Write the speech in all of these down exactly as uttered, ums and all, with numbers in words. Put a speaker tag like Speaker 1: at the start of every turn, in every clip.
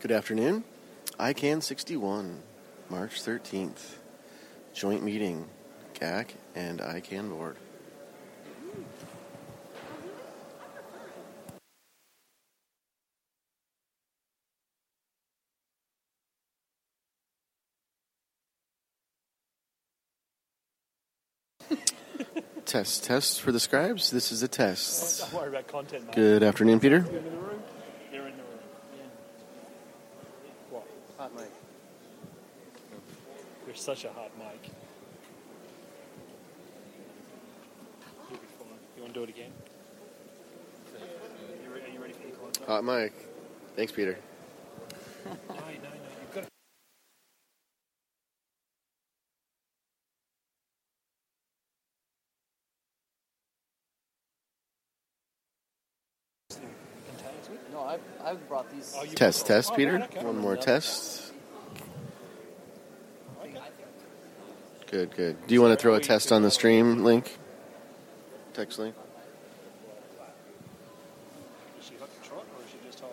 Speaker 1: Good afternoon. I CAN sixty-one, March thirteenth. Joint meeting, G A C and I CAN board. Test, test for the scribes. This is a test.
Speaker 2: Don't worry about content, mate.
Speaker 1: Good afternoon, Peter.
Speaker 2: You're in the room? You're in the room. Yeah. What?
Speaker 3: Hot mic.
Speaker 2: You're such a hot mic. You'll be fine. You want to do it again? Are you, re- are you ready for the content?
Speaker 1: Hot mic. Thanks, Peter.
Speaker 2: No, no, no. You've got to... Contains with?
Speaker 3: No, I've, I've brought these.
Speaker 2: Oh, you
Speaker 1: Test,
Speaker 2: brought-
Speaker 1: test,
Speaker 2: oh,
Speaker 1: Peter.
Speaker 2: right, okay.
Speaker 1: One more test.
Speaker 2: Okay.
Speaker 1: Good, good. Do you want to throw a test on the stream link? Text link?
Speaker 2: Is she hot to trot or is she just hot?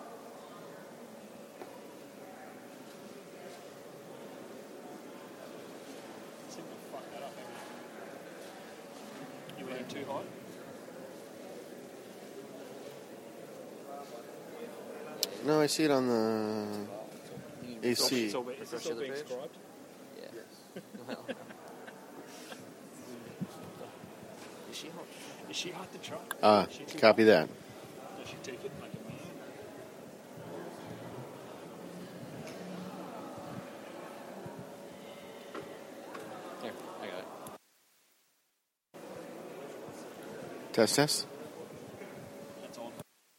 Speaker 2: Seem to fuck that up, haven't you? You went too hot?
Speaker 1: No, I see it on the A C.
Speaker 2: It's all, is this
Speaker 3: Refresh
Speaker 2: all
Speaker 3: the
Speaker 2: being
Speaker 3: page?
Speaker 2: scribed?
Speaker 3: Yeah. Well. Is she hot?
Speaker 2: Is she hot to trot?
Speaker 1: Ah,
Speaker 2: Is she too
Speaker 1: copy
Speaker 2: hot?
Speaker 1: that.
Speaker 2: Does she take it like a man?
Speaker 3: Here, I got it.
Speaker 1: Test, test.
Speaker 2: That's on.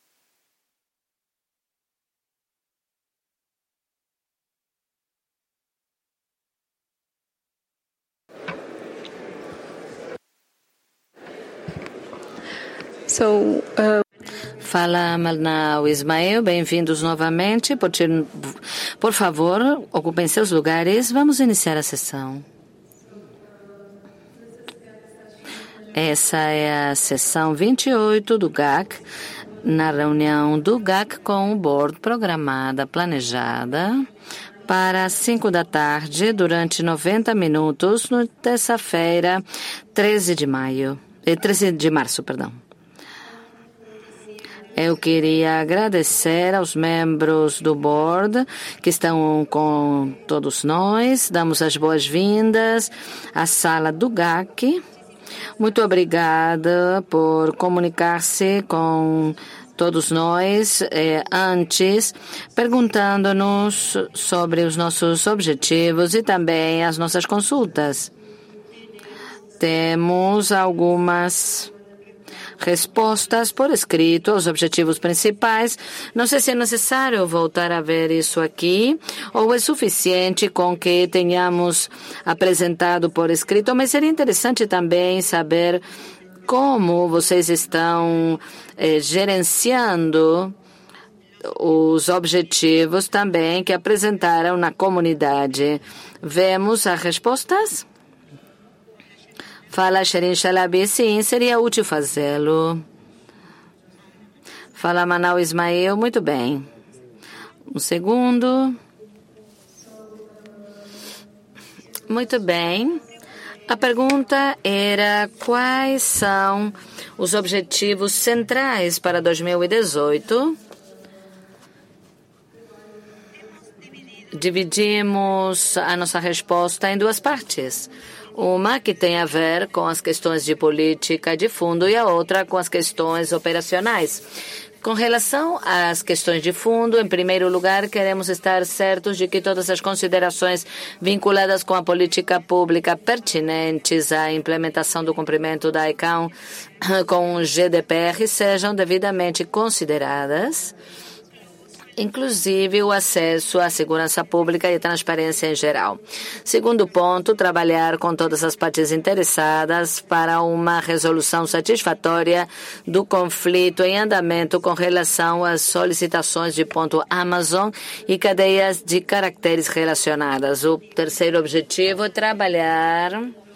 Speaker 4: So, uh,
Speaker 5: Fala Manau Ismael, bem-vindos novamente. Por, ter, por favor, ocupem seus lugares. Vamos iniciar a sessão. Essa é a sessão vinte e oito do G A C, na reunião do G A C com o board programada, planejada para as cinco da tarde, durante noventa minutos, no terça-feira, treze de maio, eh, treze de março, perdão. Eu queria agradecer aos membros do board que estão com todos nós. Damos as boas-vindas à sala do G A C. Muito obrigada por comunicar-se com todos nós eh, antes, perguntando-nos sobre os nossos objetivos e também as nossas consultas. Temos algumas respostas por escrito aos objetivos principais. Não sei se é necessário voltar a ver isso aqui ou é suficiente com que tenhamos apresentado por escrito, mas seria interessante também saber como vocês estão eh, gerenciando os objetivos também que apresentaram na comunidade. Vemos as respostas? Fala, Sherin Shalabi, sim, seria útil fazê-lo. Fala, Manau Ismael, muito bem. Um segundo. Muito bem. A pergunta era quais são os objetivos centrais para dois mil e dezoito. Dividimos a nossa resposta em duas partes. Uma que tem a ver com as questões de política de fundo e a outra com as questões operacionais. Com relação às questões de fundo, em primeiro lugar, queremos estar certos de que todas as considerações vinculadas com a política pública pertinentes à implementação do cumprimento da I C A O com o G D P R sejam devidamente consideradas, inclusive o acesso à segurança pública e transparência em geral. Segundo ponto, trabalhar com todas as partes interessadas para uma resolução satisfatória do conflito em andamento com relação às solicitações de ponto Amazon e cadeias de caracteres relacionadas. O terceiro objetivo é trabalhar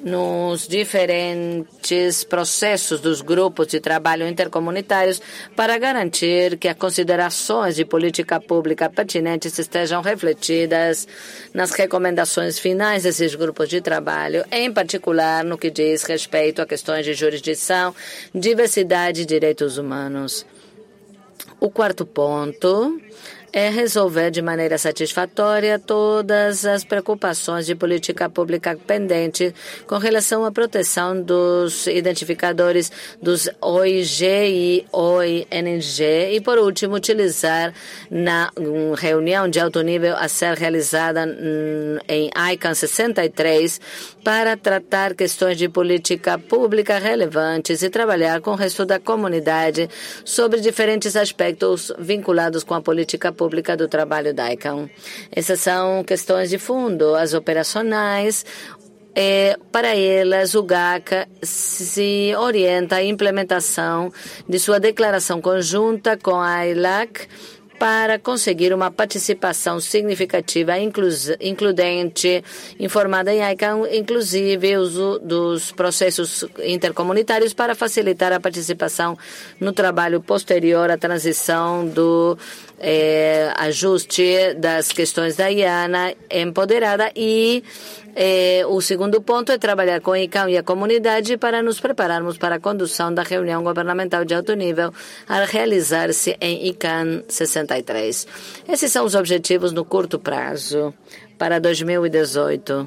Speaker 5: nos diferentes processos dos grupos de trabalho intercomunitários para garantir que as considerações de política pública pertinentes estejam refletidas nas recomendações finais desses grupos de trabalho, em particular no que diz respeito a questões de jurisdição, diversidade e direitos humanos. O quarto ponto é resolver de maneira satisfatória todas as preocupações de política pública pendente com relação à proteção dos identificadores dos O I G e O I N G e, por último, utilizar na reunião de alto nível a ser realizada em I C A N sessenta e três para tratar questões de política pública relevantes e trabalhar com o resto da comunidade sobre diferentes aspectos vinculados com a política pública do trabalho da I C A N. Essas são questões de fundo, as operacionais. É, para elas, o G A C se orienta à implementação de sua declaração conjunta com a I L A C para conseguir uma participação significativa, includente, informada em I C A N, inclusive uso dos processos intercomunitários para facilitar a participação no trabalho posterior à transição do eh, ajuste das questões da I A N A empoderada e Eh, o segundo ponto é trabalhar com a I C A N e a comunidade para nos prepararmos para a condução da reunião governamental de alto nível a realizar-se em I C A N sessenta e três. Esses são os objetivos no curto prazo para dois mil e dezoito.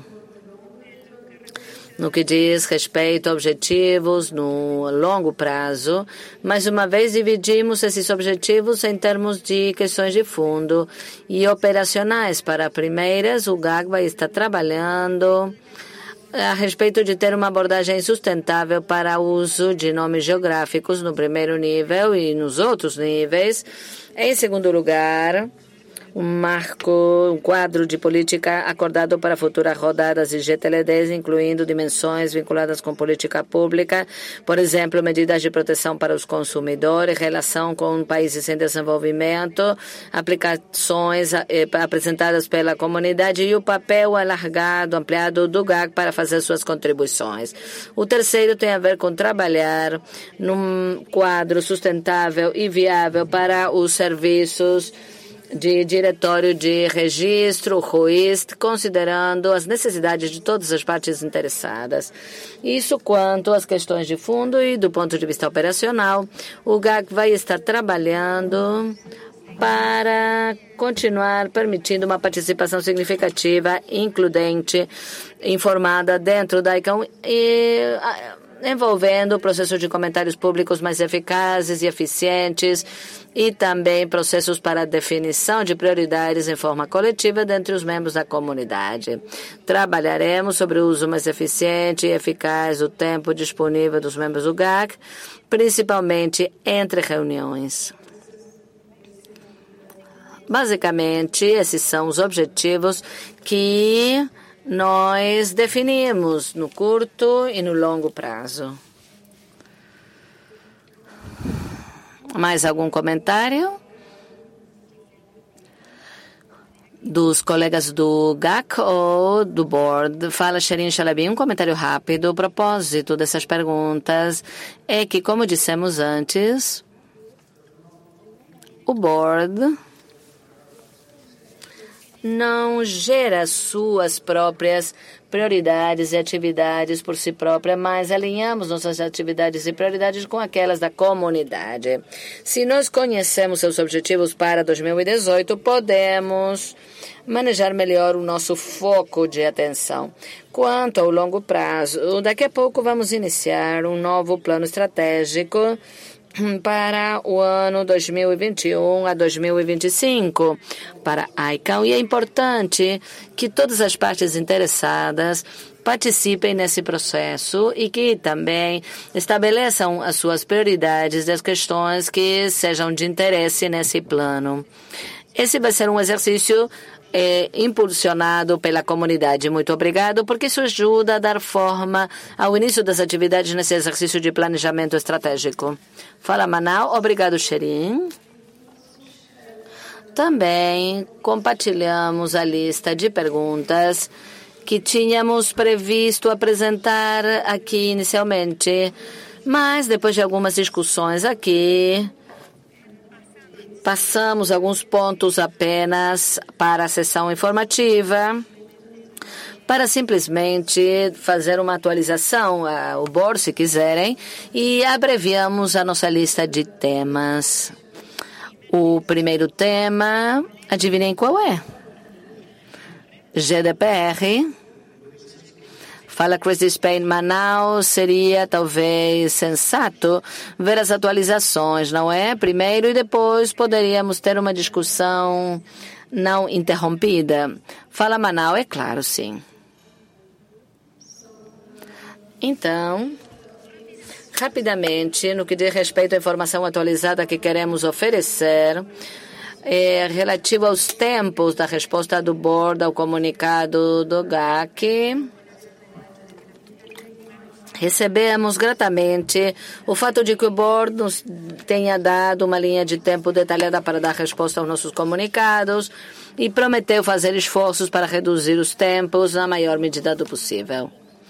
Speaker 5: No que diz respeito a objetivos no longo prazo, mais uma vez dividimos esses objetivos em termos de questões de fundo e operacionais. Para primeiras, o G A C vai estar trabalhando a respeito de ter uma abordagem sustentável para o uso de nomes geográficos no primeiro nível e nos outros níveis. Em segundo lugar, um marco, um quadro de política acordado para futuras rodadas de G T L Ds, incluindo dimensões vinculadas com política pública, por exemplo, medidas de proteção para os consumidores, relação com países em desenvolvimento, aplicações eh, apresentadas pela comunidade e o papel alargado, ampliado do G A C para fazer suas contribuições. O terceiro tem a ver com trabalhar num quadro sustentável e viável para os serviços de diretório de registro, R O I S T, considerando as necessidades de todas as partes interessadas. Isso quanto às questões de fundo e do ponto de vista operacional, o G A C vai estar trabalhando para continuar permitindo uma participação significativa, includente, informada dentro da I C A N e envolvendo o processo de comentários públicos mais eficazes e eficientes e também processos para a definição de prioridades em forma coletiva dentre os membros da comunidade. Trabalharemos sobre o uso mais eficiente e eficaz do tempo disponível dos membros do G A C, principalmente entre reuniões. Basicamente, esses são os objetivos que nós definimos no curto e no longo prazo. Mais algum comentário? Dos colegas do G A C ou do Board? Fala, Sherin Shalabi. Um comentário rápido. O propósito dessas perguntas é que, como dissemos antes, o Board não gera suas próprias prioridades e atividades por si própria, mas alinhamos nossas atividades e prioridades com aquelas da comunidade. Se nós conhecemos seus objetivos para dois mil e dezoito, podemos manejar melhor o nosso foco de atenção. Quanto ao longo prazo, daqui a pouco vamos iniciar um novo plano estratégico para o ano dois mil e vinte e um a dois mil e vinte e cinco para a I C A N. E é importante que todas as partes interessadas participem nesse processo e que também estabeleçam as suas prioridades das questões que sejam de interesse nesse plano. Esse vai ser um exercício É, impulsionado pela comunidade. Muito obrigado, porque isso ajuda a dar forma ao início das atividades nesse exercício de planejamento estratégico. Fala, Manau. Obrigado, Sherin. Também compartilhamos a lista de perguntas que tínhamos previsto apresentar aqui inicialmente. Mas, depois de algumas discussões aqui, passamos alguns pontos apenas para a sessão informativa, para simplesmente fazer uma atualização, uh, o board, se quiserem, e abreviamos a nossa lista de temas. O primeiro tema, adivinhem qual é? G D P R. Fala Crazy Spain Manaus, seria talvez sensato ver as atualizações, não é? Primeiro e depois poderíamos ter uma discussão não interrompida. Fala Manaus, é claro, sim. Então, rapidamente, no que diz respeito à informação atualizada que queremos oferecer, é relativo aos tempos da resposta do board ao comunicado do G A C. Recebemos gratamente o fato de que o board nos tenha dado uma linha de tempo detalhada para dar resposta aos nossos comunicados e prometeu fazer esforços para reduzir os tempos na maior medida do possível.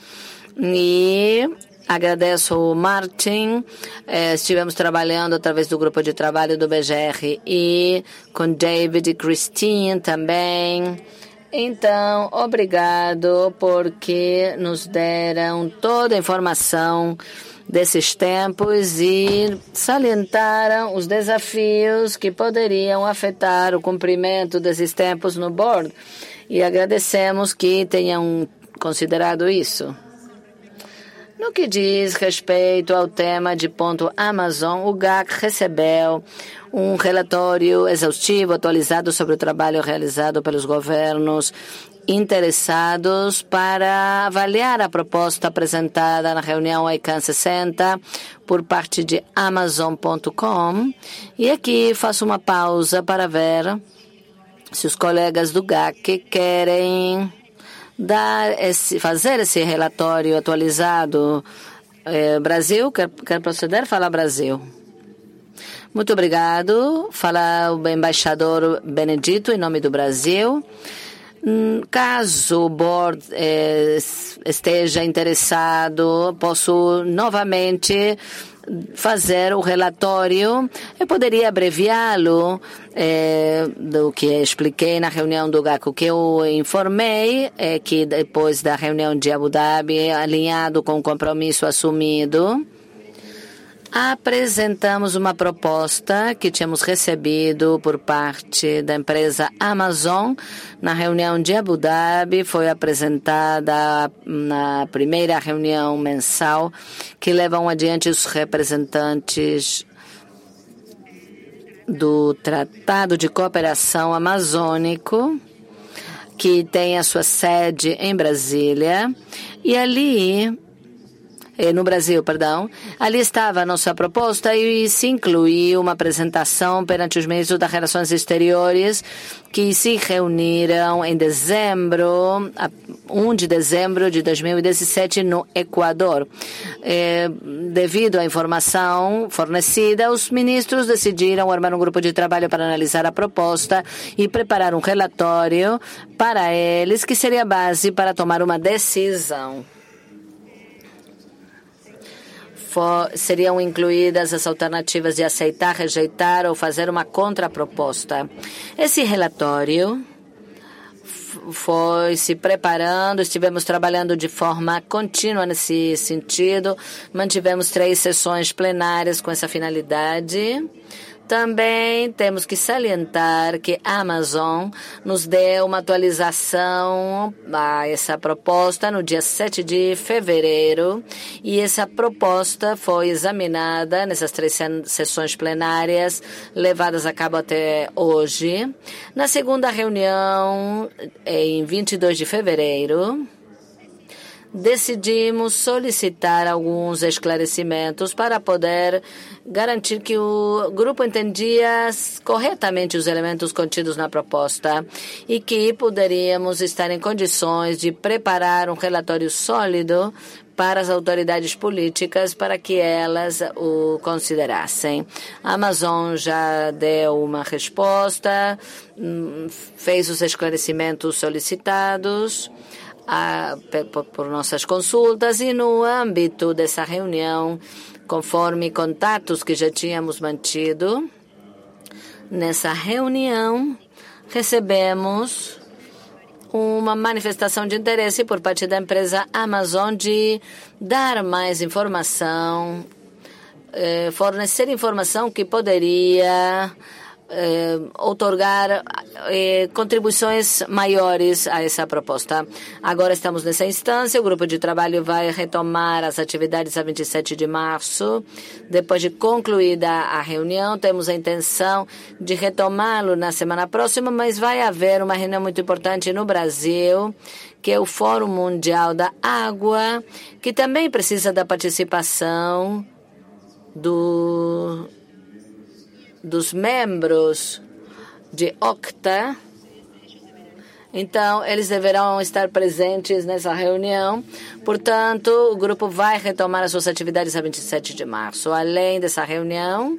Speaker 5: E agradeço o Martin, eh, estivemos trabalhando através do grupo de trabalho do B G R e com David e Christine também. Então, obrigado porque nos deram toda a informação desses tempos e salientaram os desafios que poderiam afetar o cumprimento desses tempos no board. E agradecemos que tenham considerado isso. No que diz respeito ao tema de ponto Amazon, o G A C recebeu um relatório exaustivo atualizado sobre o trabalho realizado pelos governos interessados para avaliar a proposta apresentada na reunião I C A N sessenta por parte de Amazon ponto com. E aqui faço uma pausa para ver se os colegas do G A C querem dar esse, fazer esse relatório atualizado. É, Brasil, quer, quer proceder? Fala Brasil. Muito obrigado. Fala o embaixador Benedito, em nome do Brasil. Caso o board eh, esteja interessado, posso novamente fazer o relatório. Eu poderia abreviá-lo eh, do que expliquei na reunião do G A C. O que eu informei é que depois da reunião de Abu Dhabi, alinhado com o compromisso assumido, apresentamos uma proposta que tínhamos recebido por parte da empresa Amazon. Na reunião de Abu Dhabi, foi apresentada na primeira reunião mensal que levam adiante os representantes do Tratado de Cooperação Amazônico, que tem a sua sede em Brasília. E ali... no Brasil, perdão. Ali estava a nossa proposta e se incluiu uma apresentação perante os ministros das Relações Exteriores que se reuniram em dezembro, primeiro de dezembro de dois mil e dezessete, no Equador. É, devido à informação fornecida, os ministros decidiram armar um grupo de trabalho para analisar a proposta e preparar um relatório para eles, que seria a base para tomar uma decisão. For, seriam incluídas as alternativas de aceitar, rejeitar ou fazer uma contraproposta. Esse relatório foi se preparando, estivemos trabalhando de forma contínua nesse sentido, mantivemos três sessões plenárias com essa finalidade. Também temos que salientar que a Amazon nos deu uma atualização a essa proposta no dia sete de fevereiro e essa proposta foi examinada nessas três sessões plenárias levadas a cabo até hoje. Na segunda reunião, em vinte e dois de fevereiro, decidimos solicitar alguns esclarecimentos para poder garantir que o grupo entendia corretamente os elementos contidos na proposta e que poderíamos estar em condições de preparar um relatório sólido para as autoridades políticas para que elas o considerassem. A Amazon já deu uma resposta, fez os esclarecimentos solicitados. a, por, por nossas consultas e no âmbito dessa reunião, conforme contatos que já tínhamos mantido, nessa reunião recebemos uma manifestação de interesse por parte da empresa Amazon de dar mais informação, eh, fornecer informação que poderia eh, outorgar eh, contribuições maiores a essa proposta. Agora estamos nessa instância, o grupo de trabalho vai retomar as atividades a vinte e sete de março. Depois de concluída a reunião, temos a intenção de retomá-lo na semana próxima, mas vai haver uma reunião muito importante no Brasil, que é o Fórum Mundial da Água, que também precisa da participação do dos membros de OCTA. Então, eles deverão estar presentes nessa reunião. Portanto, o grupo vai retomar as suas atividades a vinte e sete de março. Além dessa reunião,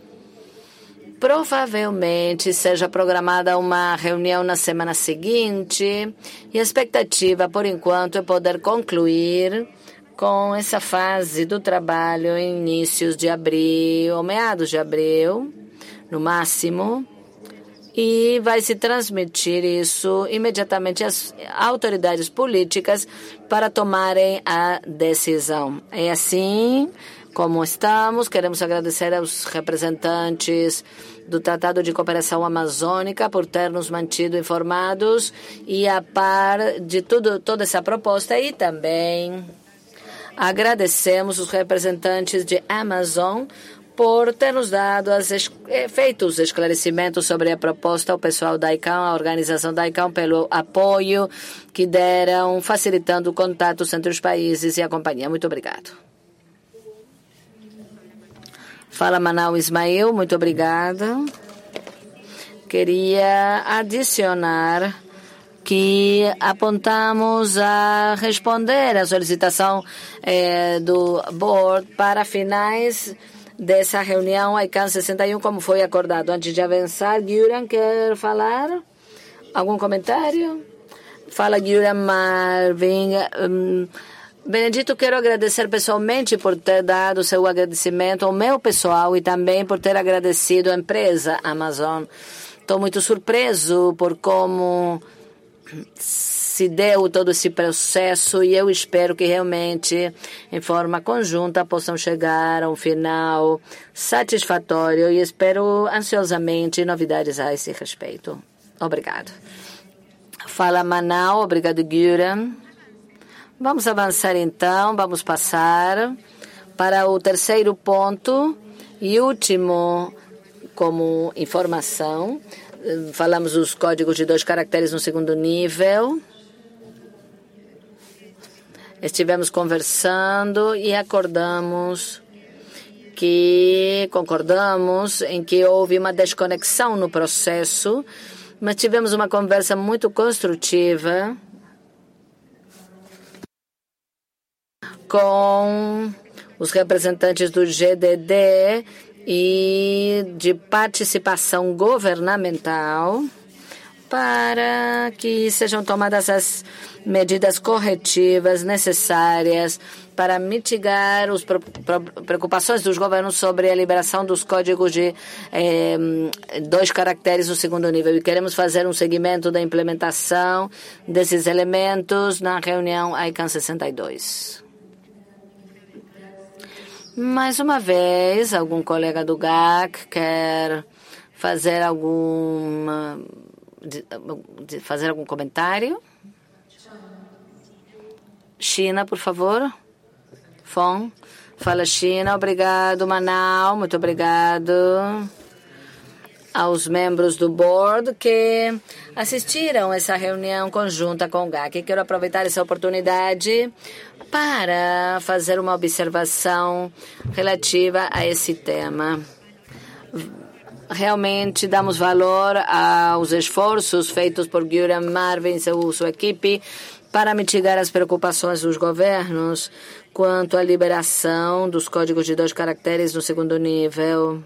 Speaker 5: provavelmente seja programada uma reunião na semana seguinte. E a expectativa, por enquanto, é poder concluir com essa fase do trabalho em inícios de abril, ou meados de abril, no máximo, e vai se transmitir isso imediatamente às autoridades políticas para tomarem a decisão. É assim como estamos. Queremos agradecer aos representantes do Tratado de Cooperação Amazônica por ter nos mantido informados e a par de tudo, toda essa proposta, e também agradecemos os representantes de Amazon por ter nos dado as, feito os esclarecimentos sobre a proposta, ao pessoal da I C A O, a organização da I C A O, pelo apoio que deram, facilitando o contato entre os países e a companhia. Muito obrigado. Fala Manal Ismael, muito obrigada. Queria adicionar que apontamos a responder à solicitação eh, do board para finais dessa reunião I C A N sessenta e um, como foi acordado. Antes de avançar, Guran quer falar? Algum comentário? Fala, Guran Marvin. Um, Benedito, quero agradecer pessoalmente por ter dado seu agradecimento ao meu pessoal e também por ter agradecido a empresa Amazon. Estou muito surpreso por como se deu todo esse processo e eu espero que realmente, em forma conjunta, possam chegar a um final satisfatório e espero ansiosamente novidades a esse respeito. Obrigado. Fala Manal, obrigado Guran. Vamos avançar então, vamos passar para o terceiro ponto e último como informação. Falamos dos códigos de dois caracteres no segundo nível. Estivemos conversando e acordamos que, concordamos em que houve uma desconexão no processo, mas tivemos uma conversa muito construtiva com os representantes do G D D e de participação governamental para que sejam tomadas as medidas corretivas necessárias para mitigar as preocupações dos governos sobre a liberação dos códigos de eh, dois caracteres no segundo nível. E queremos fazer um seguimento da implementação desses elementos na reunião I C A N sessenta e dois. Mais uma vez, algum colega do G A C quer fazer alguma fazer algum comentário? China, por favor. Fon. Fala, China. Obrigado, Manal. Muito obrigado aos membros do board que assistiram a essa reunião conjunta com o G A C. Quero aproveitar essa oportunidade para fazer uma observação relativa a esse tema. Realmente damos valor aos esforços feitos por Guran Marvin e sua equipe para mitigar as preocupações dos governos quanto à liberação dos códigos de dois caracteres no segundo nível.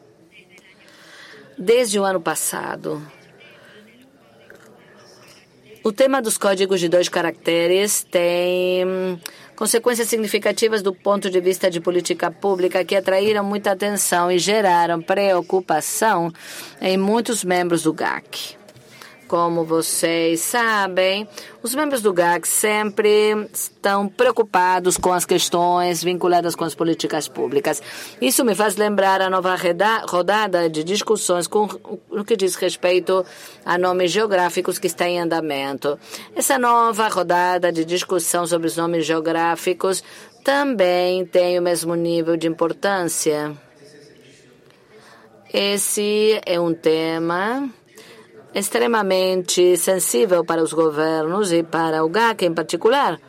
Speaker 5: Desde o ano passado, O tema dos códigos de dois caracteres tem consequências significativas do ponto de vista de política pública que atraíram muita atenção e geraram preocupação em muitos membros do G A C. Como vocês sabem, os membros do G A C sempre estão preocupados com as questões vinculadas com as políticas públicas. Isso me faz lembrar a nova rodada de discussões com o que diz respeito a nomes geográficos que está em andamento. Essa nova rodada de discussão sobre os nomes geográficos também tem o mesmo nível de importância. Esse é um tema extremamente sensível para os governos e para o G A C em particular.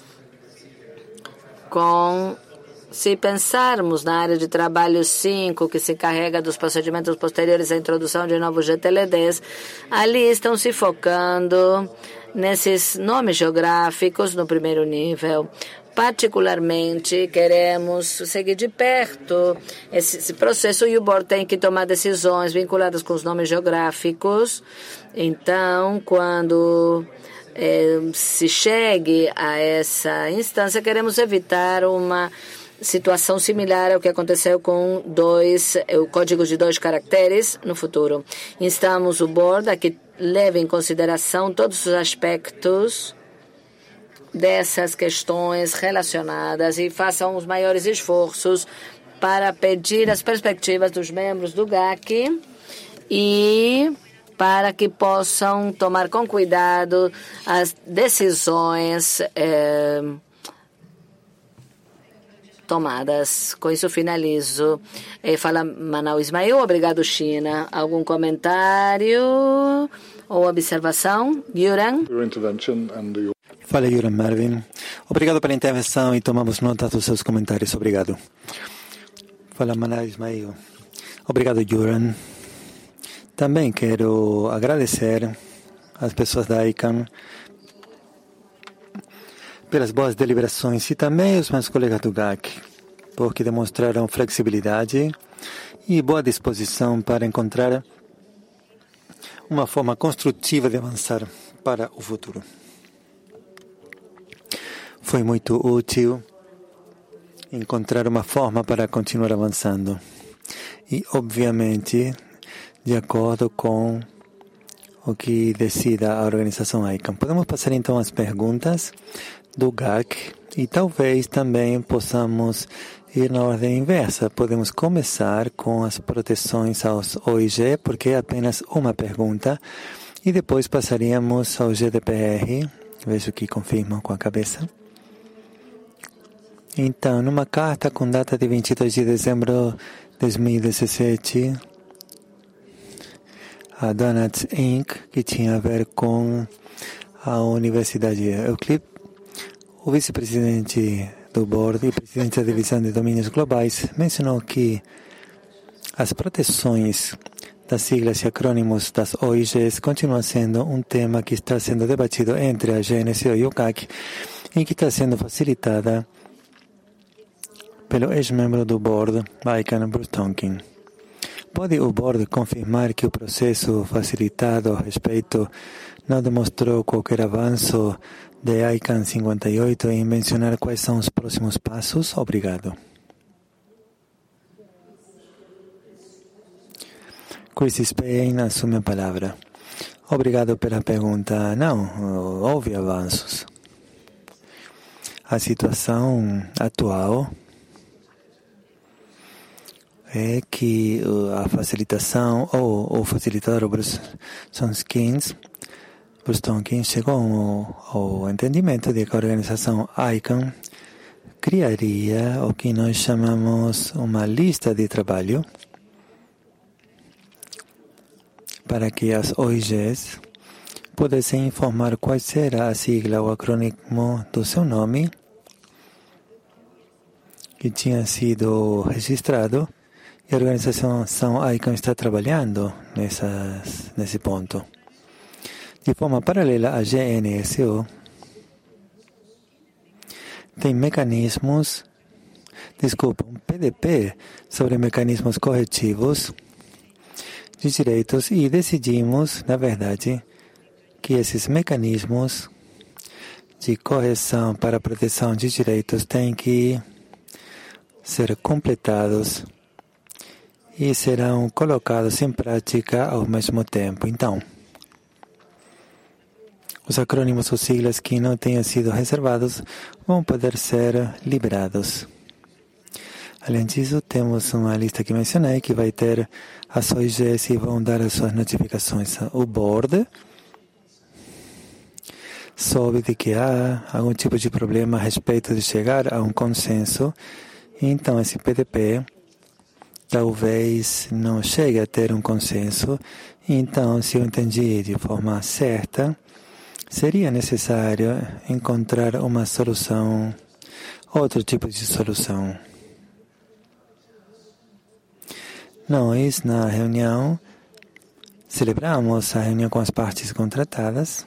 Speaker 5: Com, se pensarmos na área de trabalho cinco, que se encarrega dos procedimentos posteriores à introdução de novos G T L Ds, ali estão se focando nesses nomes geográficos no primeiro nível. Particularmente, queremos seguir de perto esse, esse processo e o board tem que tomar decisões vinculadas com os nomes geográficos. Então, quando eh, se chegue a essa instância, queremos evitar uma situação similar ao que aconteceu com dois, o código de dois caracteres no futuro. Instamos o board a que leve em consideração todos os aspectos dessas questões relacionadas e façam os maiores esforços para pedir as perspectivas dos membros do G A C e para que possam tomar com cuidado as decisões eh, tomadas. Com isso finalizo. Eh, fala Manaus Ismael. Obrigado, China. Algum comentário ou observação? Yuran?
Speaker 6: Fala, Yuran Marvin. Obrigado pela intervenção e tomamos nota dos seus comentários. Obrigado. Fala, Manaus Ismael. Obrigado, Yuran. Também quero agradecer às pessoas da I C A N pelas boas deliberações e também aos meus colegas do G A C, porque demonstraram flexibilidade e boa disposição para encontrar uma forma construtiva de avançar para o futuro. Foi muito útil encontrar uma forma para continuar avançando. E, obviamente, de acordo com o que decida a organização I C A N. Podemos passar, então, às perguntas do G A C e talvez também possamos ir na ordem inversa. Podemos começar com as proteções aos O I G, porque é apenas uma pergunta, e depois passaríamos ao G D P R. Vejo que confirmam com a cabeça. Então, numa carta com data de vinte e dois de dezembro de dois mil e dezessete, a Donuts Incorporated, que tinha a ver com a Universidade Euclid, o vice-presidente do board e presidente da divisão de domínios globais mencionou que as proteções das siglas e acrônimos das O I Gs continuam sendo um tema que está sendo debatido entre a G N C O e o G A C e que está sendo facilitada pelo ex-membro do board, I C A N, Bruce Tonkin. Pode o board confirmar que o processo facilitado a respeito não demonstrou qualquer avanço de I C A N cinquenta e oito em mencionar quais são os próximos passos? Obrigado. Chris Spain assume a palavra. Obrigado pela pergunta. Não, houve avanços. A situação atual é que a facilitação ou o facilitador Bruce Tonkin Bruce Tonkin chegou ao, ao entendimento de que a organização I C A N criaria o que nós chamamos uma lista de trabalho para que as O I Gs pudessem informar qual será a sigla ou acrônimo do seu nome que tinha sido registrado. E a organização I C A N está trabalhando nessas, nesse ponto. De forma paralela, a G N S O tem mecanismos, desculpa, um P D P sobre mecanismos corretivos de direitos e decidimos, na verdade, que esses mecanismos de correção para a proteção de direitos têm que ser completados e serão colocados em prática ao mesmo tempo. Então, os acrônimos ou siglas que não tenham sido reservados vão poder ser liberados. Além disso, temos uma lista que mencionei que vai ter as O I Gs e vão dar as suas notificações. O board soube de que há algum tipo de problema a respeito de chegar a um consenso. Então, esse P D P talvez não chegue a ter um consenso. Então, se eu entendi de forma certa, seria necessário encontrar uma solução, outro tipo de solução. Nós, na reunião, celebramos a reunião com as partes contratadas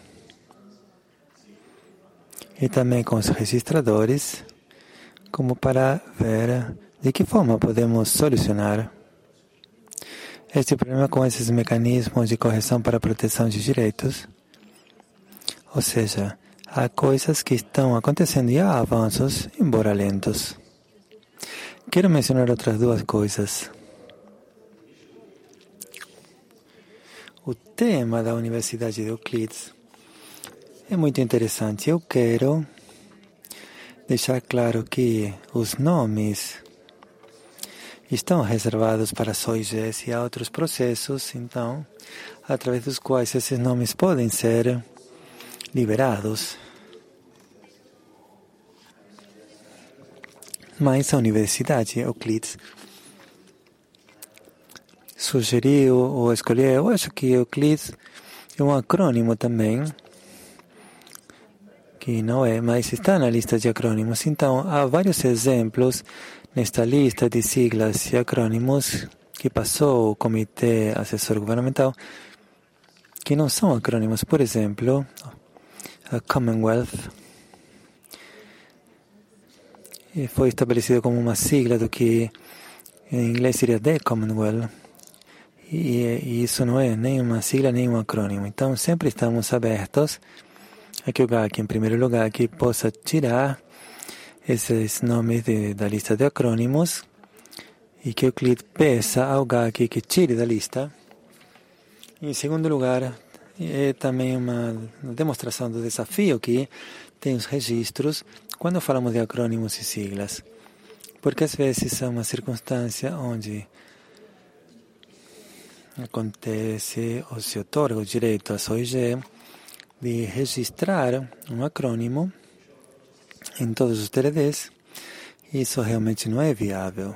Speaker 6: e também com os registradores, como para ver de que forma podemos solucionar este problema com esses mecanismos de correção para a proteção de direitos. Ou seja, há coisas que estão acontecendo e há avanços, embora lentos. Quero mencionar outras duas coisas. O tema da Universidade de Euclides é muito interessante. Eu quero deixar claro que os nomes estão reservados para as O I Gs e há outros processos, então, através dos quais esses nomes podem ser liberados. Mas a Universidade Euclides sugeriu ou escolheu, eu acho que Euclides é um acrônimo também, que não é, mas está na lista de acrônimos. Então, há vários exemplos nesta lista de siglas e acrônimos que passou o Comitê Assessor Governamental, que não são acrônimos. Por exemplo, a Commonwealth foi estabelecido como uma sigla do que em inglês seria The Commonwealth. E, e isso não é nem uma sigla, nem um acrônimo. Então, sempre estamos abertos a que o G A C, em primeiro lugar, que possa tirar esses nomes de, da lista de acrônimos e que o Euclides peça ao G A C que tire da lista. Em segundo lugar, é também uma demonstração do desafio que tem os registros quando falamos de acrônimos e siglas. Porque às vezes é uma circunstância onde acontece ou se otorga o direito à O I G de registrar um acrônimo em todos os T L Ds. Isso realmente não é viável.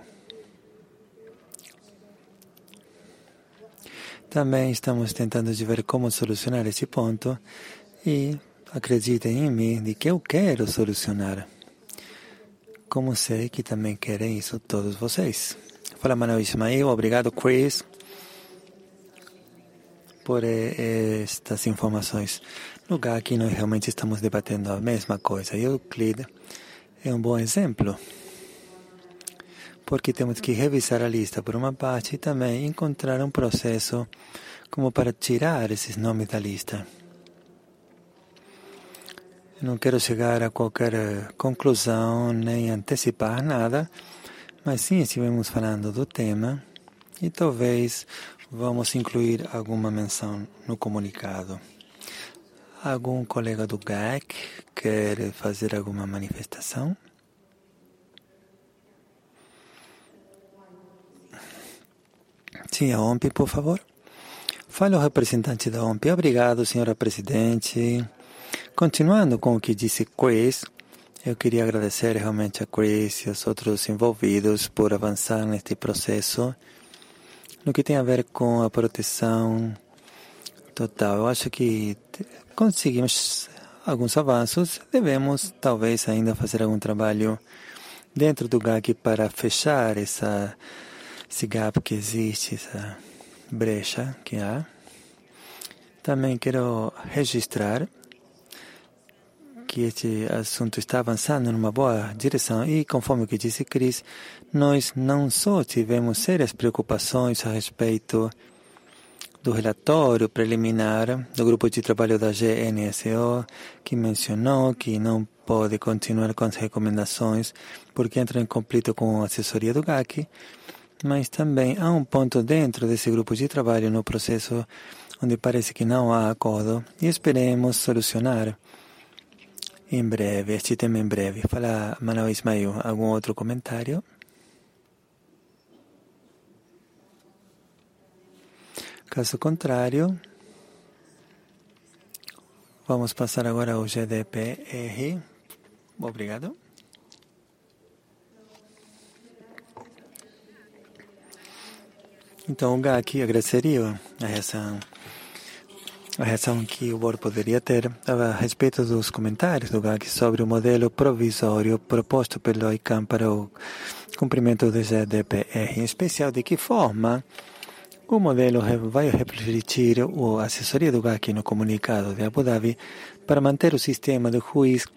Speaker 6: Também estamos tentando de ver como solucionar esse ponto e acreditem em mim de que eu quero solucionar. Como sei que também querem isso todos vocês. Fala, Manuel Ismael. Obrigado, Chris, por estas informações. No G A C, nós realmente estamos debatendo a mesma coisa. E o Euclides é um bom exemplo, porque temos que revisar a lista por uma parte e também encontrar um processo como para tirar esses nomes da lista. Eu não quero chegar a qualquer conclusão nem antecipar nada, mas sim estivemos falando do tema e talvez vamos incluir alguma menção no comunicado. Algum colega do G A C quer fazer alguma manifestação? Sim, a O M P, por favor. Fale ao representante da O M P. Obrigado, senhora presidente. Continuando com o que disse Chris, eu queria agradecer realmente a Chris e aos outros envolvidos por avançar neste processo no que tem a ver com a proteção total. Eu acho que conseguimos alguns avanços. Devemos, talvez, ainda fazer algum trabalho dentro do G A C para fechar essa, esse gap que existe, essa brecha que há. Também quero registrar que este assunto está avançando numa boa direção e, conforme o que disse Chris, nós não só tivemos sérias preocupações a respeito do relatório preliminar do grupo de trabalho da G N S O, que mencionou que não pode continuar com as recomendações porque entra em conflito com a assessoria do G A C, mas também há um ponto dentro desse grupo de trabalho no processo onde parece que não há acordo e esperemos solucionar em breve, este tema em breve. Fala, Manuel Ismael, algum outro comentário? Caso contrário, vamos passar agora ao G D P R. Obrigado. Então, o G A C agradeceria a reação, a reação que o board poderia ter a respeito dos comentários do G A C sobre o modelo provisório proposto pelo I C A M para o cumprimento do G D P R, em especial de que forma o modelo vai refletir a assessoria do G A C no comunicado de Abu Dhabi para manter o sistema do juiz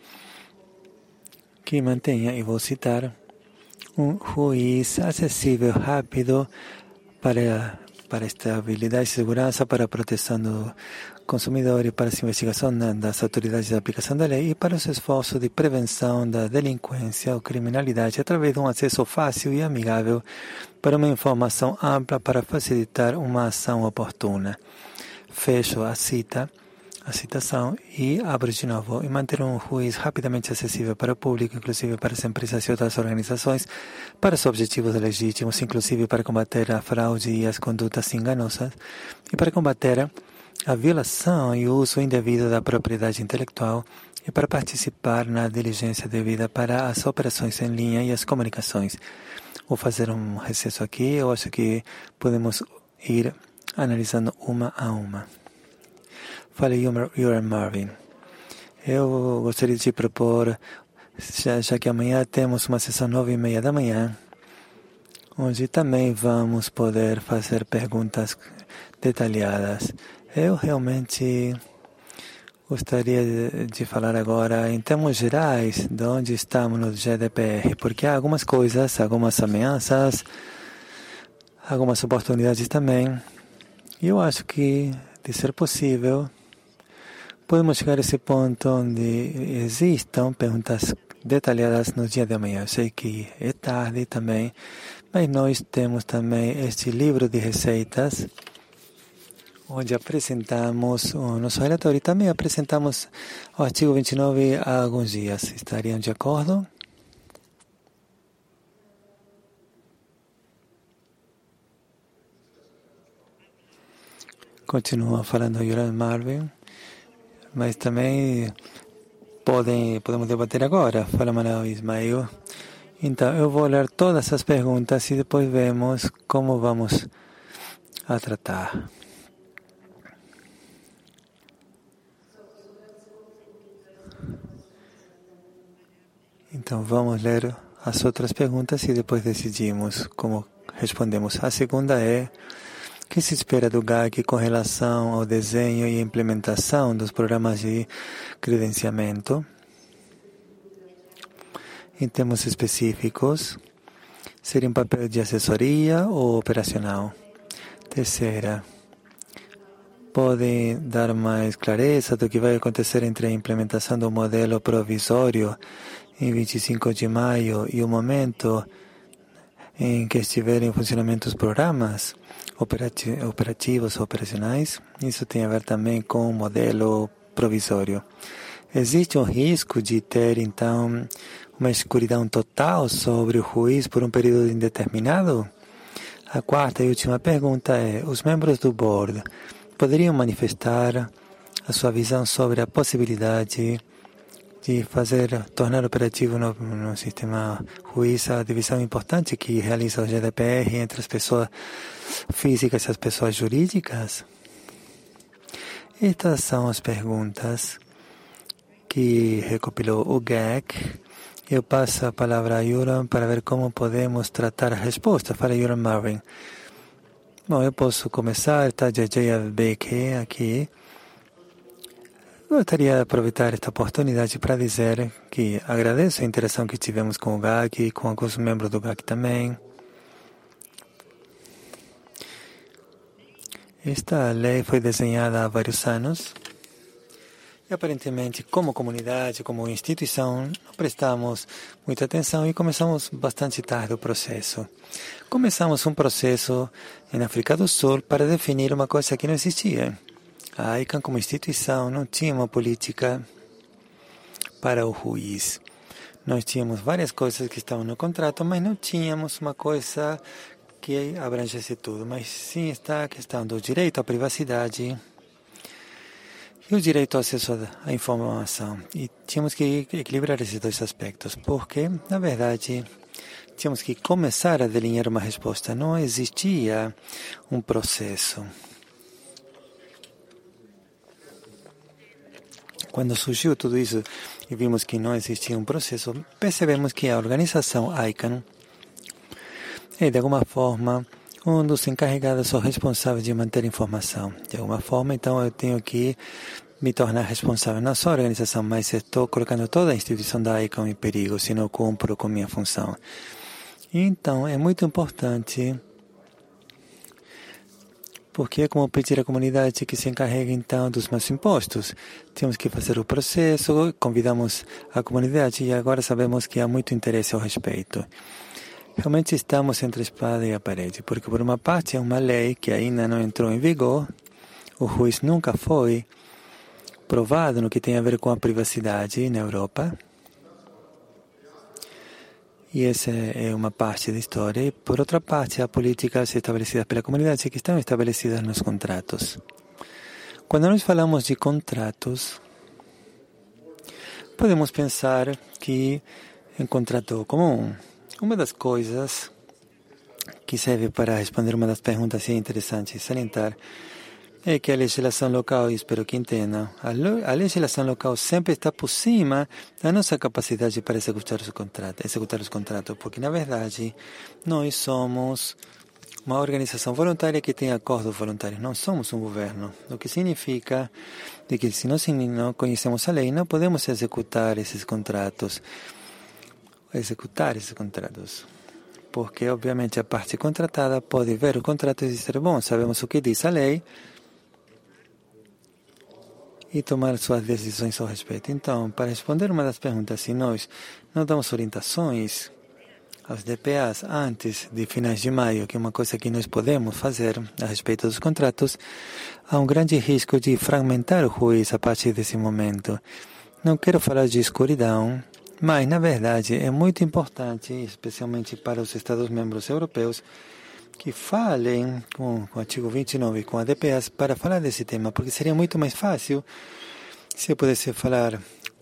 Speaker 6: que mantenha, e vou citar, um juiz acessível, rápido, para, para estabilidade e segurança, para a proteção do consumidor e para a investigação das autoridades de aplicação da lei e para os esforços de prevenção da delinquência ou criminalidade através de um acesso fácil e amigável para uma informação ampla para facilitar uma ação oportuna. Fecho a cita, a citação e abro de novo. E manter um juiz rapidamente acessível para o público, inclusive para as empresas e outras organizações, para os objetivos legítimos, inclusive para combater a fraude e as condutas enganosas, e para combater a violação e o uso indevido da propriedade intelectual, e para participar na diligência devida para as operações em linha e as comunicações. Vou fazer um recesso aqui, eu acho que podemos ir analisando uma a uma. Fala, Yoram Marvin. Eu gostaria de te propor, já, já que amanhã temos uma sessão nove e meia da manhã, onde também vamos poder fazer perguntas detalhadas. Eu realmente gostaria de, de falar agora em termos gerais de onde estamos no G D P R, porque há algumas coisas, algumas ameaças, algumas oportunidades também. E eu acho que, de ser possível, podemos chegar a esse ponto onde existam perguntas detalhadas no dia de amanhã. Eu sei que é tarde também, mas nós temos também este livro de receitas, onde apresentamos o nosso relatório e também apresentamos o artigo vinte e nove há alguns dias. Estariam de acordo? Continua falando Yoram Marvin. Mas também podem, podemos debater agora. Fala, Manuel Ismael. Então, eu vou ler todas as perguntas e depois vemos como vamos a tratar. Então, vamos ler as outras perguntas e depois decidimos como respondemos. A segunda é: o que se espera do G A C com relação ao desenho e implementação dos programas de credenciamento? Em termos específicos, seria um papel de assessoria ou operacional? Terceira, pode dar mais clareza do que vai acontecer entre a implementação do modelo provisório em vinte e cinco de maio e o momento em que estiverem em funcionamento os programas operativos ou operacionais? Isso tem a ver também com o modelo provisório. Existe um risco de ter, então, uma escuridão total sobre o juiz por um período indeterminado? A quarta e última pergunta é: os membros do board poderiam manifestar a sua visão sobre a possibilidade de fazer, tornar operativo no, no sistema juiz a divisão importante que realiza o G D P R entre as pessoas físicas e as pessoas jurídicas? Estas são as perguntas que recopilou o G A C. Eu passo a palavra a Yoram para ver como podemos tratar a resposta. Fala, Yoram Marvin. Bom, eu posso começar. Está J J Abeke aqui. Gostaria de aproveitar esta oportunidade para dizer que agradeço a interação que tivemos com o G A C e com alguns membros do G A C também. Esta lei foi desenhada há vários anos e, aparentemente, como comunidade, como instituição, não prestamos muita atenção e começamos bastante tarde o processo. Começamos um processo na África do Sul para definir uma coisa que não existia. A I C A N, como instituição, não tinha uma política para o juiz. Nós tínhamos várias coisas que estavam no contrato, mas não tínhamos uma coisa que abrangesse tudo. Mas sim está a questão do direito à privacidade e o direito ao acesso à informação. E tínhamos que equilibrar esses dois aspectos, porque, na verdade, tínhamos que começar a delinear uma resposta. Não existia um processo. Quando surgiu tudo isso e vimos que não existia um processo, percebemos que a organização I C A N é, de alguma forma, um dos encarregados ou responsáveis de manter informação. De alguma forma, então, eu tenho que me tornar responsável, não só a organização, mas estou colocando toda a instituição da I C A N em perigo se não cumpro com minha função. Então, é muito importante, porque é como pedir à comunidade que se encarregue, então, dos meus impostos. Temos que fazer o processo, convidamos a comunidade e agora sabemos que há muito interesse ao respeito. Realmente estamos entre a espada e a parede, porque, por uma parte, é uma lei que ainda não entrou em vigor, o juiz nunca foi provado no que tem a ver com a privacidade na Europa. E essa é uma parte da história. E, por outra parte, há políticas estabelecidas pela comunidade que estão estabelecidas nos contratos. Quando nós falamos de contratos, podemos pensar que é um contrato comum. Uma das coisas que serve para responder uma das perguntas e é interessante salientar é que a legislação local, e espero que entendam, a, a legislação local sempre está por cima da nossa capacidade para executar os contratos, executar os contratos, porque, na verdade, nós somos uma organização voluntária que tem acordos voluntários, não somos um governo, o que significa de que se nós não conhecemos a lei, não podemos executar esses contratos, executar esses contratos. Porque, obviamente, a parte contratada pode ver o contrato e dizer, bom, sabemos o que diz a lei, e tomar suas decisões ao respeito. Então, para responder uma das perguntas, se nós não damos orientações aos D P As antes de finais de maio, que é uma coisa que nós podemos fazer a respeito dos contratos, há um grande risco de fragmentar o juiz a partir desse momento. Não quero falar de escuridão, mas, na verdade, é muito importante, especialmente para os Estados-membros europeus, que falem com, com o artigo vinte e nove, com a D P As, para falar desse tema, porque seria muito mais fácil se eu pudesse falar,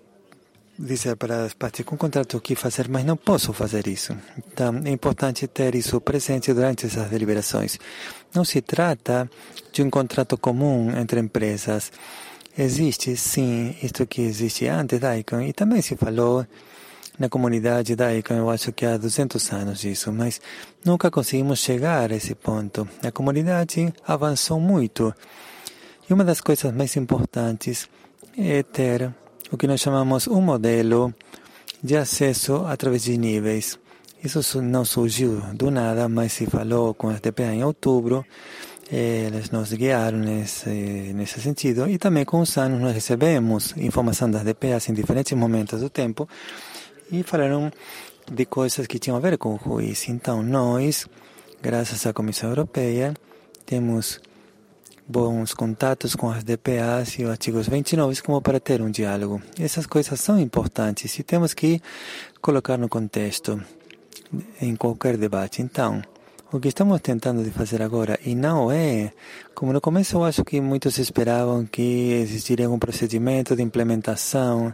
Speaker 6: dizer para as partes com contrato o que fazer, mas não posso fazer isso. Então, é importante ter isso presente durante essas deliberações. Não se trata de um contrato comum entre empresas. Existe, sim, isto que existe antes da I C A N, e também se falou na comunidade da I C A N, eu acho que há duzentos anos isso, mas nunca conseguimos chegar a esse ponto. A comunidade avançou muito. E uma das coisas mais importantes é ter o que nós chamamos um modelo de acesso através de níveis. Isso não surgiu do nada, mas se falou com a D P A em outubro. Eles nos guiaram nesse, nesse sentido. E também com os anos nós recebemos informação das D P As em diferentes momentos do tempo e falaram de coisas que tinham a ver com o juiz. Então, nós, graças à Comissão Europeia, temos bons contatos com as D P As e os artigos vinte e nove como para ter um diálogo. Essas coisas são importantes e temos que colocar no contexto em qualquer debate. Então, o que estamos tentando de fazer agora, e não é, como no começo eu acho que muitos esperavam que existiria um procedimento de implementação,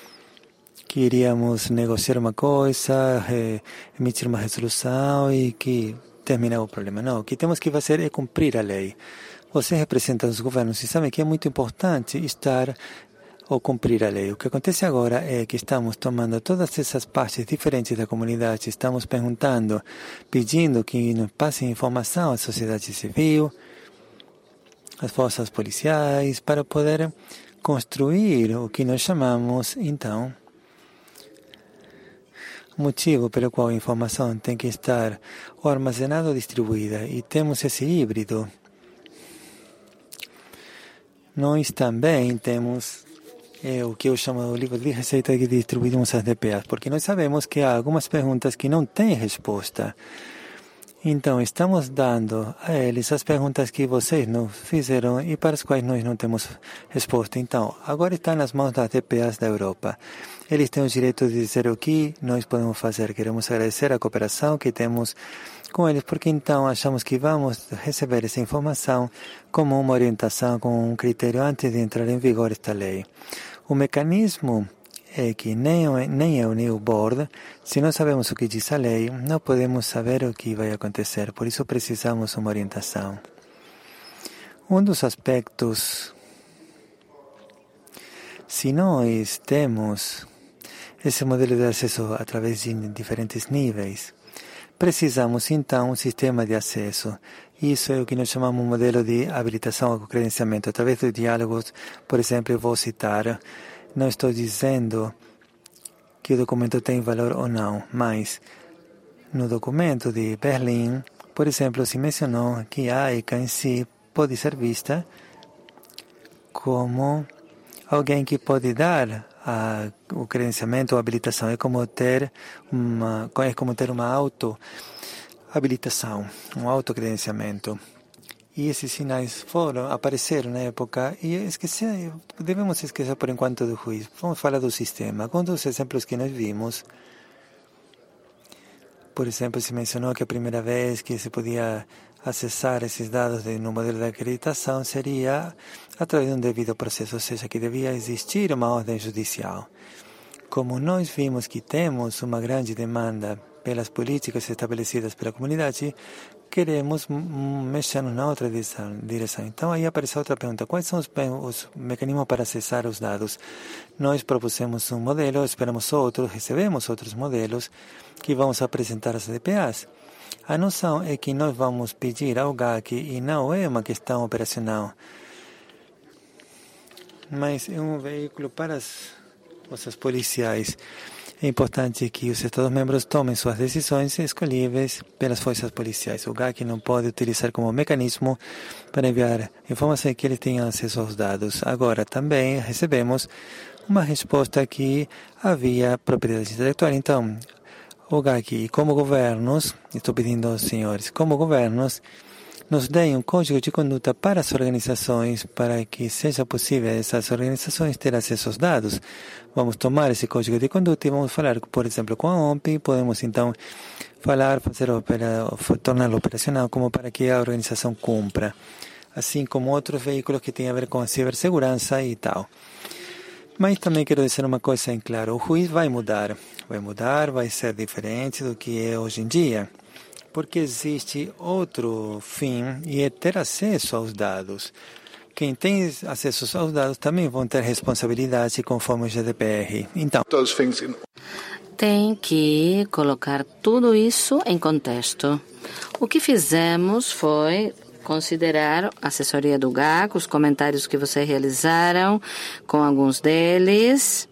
Speaker 6: que iríamos negociar uma coisa, emitir uma resolução e que terminar o problema. Não, o que temos que fazer é cumprir a lei. Você representa os governos e sabe que é muito importante estar ou cumprir a lei. O que acontece agora é que estamos tomando todas essas partes diferentes da comunidade, estamos perguntando, pedindo que nos passem informação à sociedade civil, às forças policiais, para poder construir o que nós chamamos, então, o motivo pelo qual a informação tem que estar ou armazenada ou distribuída. E temos esse híbrido. nós também temos é, o que eu chamo o livro de receita que distribuímos às D P As, porque nós sabemos que há algumas perguntas que não têm resposta. Então, estamos dando a eles as perguntas que vocês não fizeram e para as quais nós não temos resposta. Então, agora está nas mãos das D P As da Europa. Eles têm o direito de dizer o que nós podemos fazer. Queremos agradecer a cooperação que temos com eles, porque então achamos que vamos receber essa informação como uma orientação, como um critério antes de entrar em vigor esta lei. O mecanismo é que nem, nem eu nem o board, se não sabemos o que diz a lei, não podemos saber o que vai acontecer. Por isso precisamos de uma orientação. Um dos aspectos, se nós temos esse modelo de acesso através de diferentes níveis, precisamos então um sistema de acesso. Isso é o que nós chamamos de modelo de habilitação ao credenciamento. Através dos diálogos, por exemplo, eu vou citar, não estou dizendo que o documento tem valor ou não, mas no documento de Berlim, por exemplo, se mencionou que a ECA em si pode ser vista como alguém que pode dar a, o credenciamento ou habilitação. É como ter uma, é como ter uma auto-habilitação, um auto-credenciamento. E esses sinais foram, apareceram na época e esqueci, devemos esquecer por enquanto do juiz. Vamos falar do sistema. Com os exemplos que nós vimos, por exemplo, se mencionou que a primeira vez que se podia acessar esses dados de, no modelo de acreditação seria através de um devido processo, ou seja, que devia existir uma ordem judicial. Como nós vimos que temos uma grande demanda pelas políticas estabelecidas pela comunidade, queremos mexer na outra direção. Então, aí aparece outra pergunta. Quais são os, os mecanismos para acessar os dados? Nós propusemos um modelo, esperamos outro, recebemos outros modelos que vamos apresentar às D P As. A noção é que nós vamos pedir ao G A C e não é uma questão operacional, mas é um veículo para as forças policiais. É importante que os Estados-membros tomem suas decisões escolhíveis pelas forças policiais. O G A C não pode utilizar como mecanismo para enviar informações que eles tenham acesso aos dados. Agora, também recebemos uma resposta que havia propriedade intelectual. Então, o G A C, como governos, estou pedindo aos senhores, como governos, nos deem um código de conduta para as organizações, para que seja possível essas organizações ter acesso aos dados. Vamos tomar esse código de conduta e vamos falar, por exemplo, com a O M P, podemos então falar, fazer torná-lo operacional como para que a organização cumpra, assim como outros veículos que têm a ver com a cibersegurança e tal. Mas também quero dizer uma coisa em claro, o juiz vai mudar, vai mudar, vai ser diferente do que é hoje em dia, porque existe outro fim e é ter acesso aos dados. Quem tem acesso aos dados também vão ter responsabilidade conforme o G D P R. Então,
Speaker 5: tem que colocar tudo isso em contexto. O que fizemos foi considerar a assessoria do G A C, os comentários que vocês realizaram com alguns deles.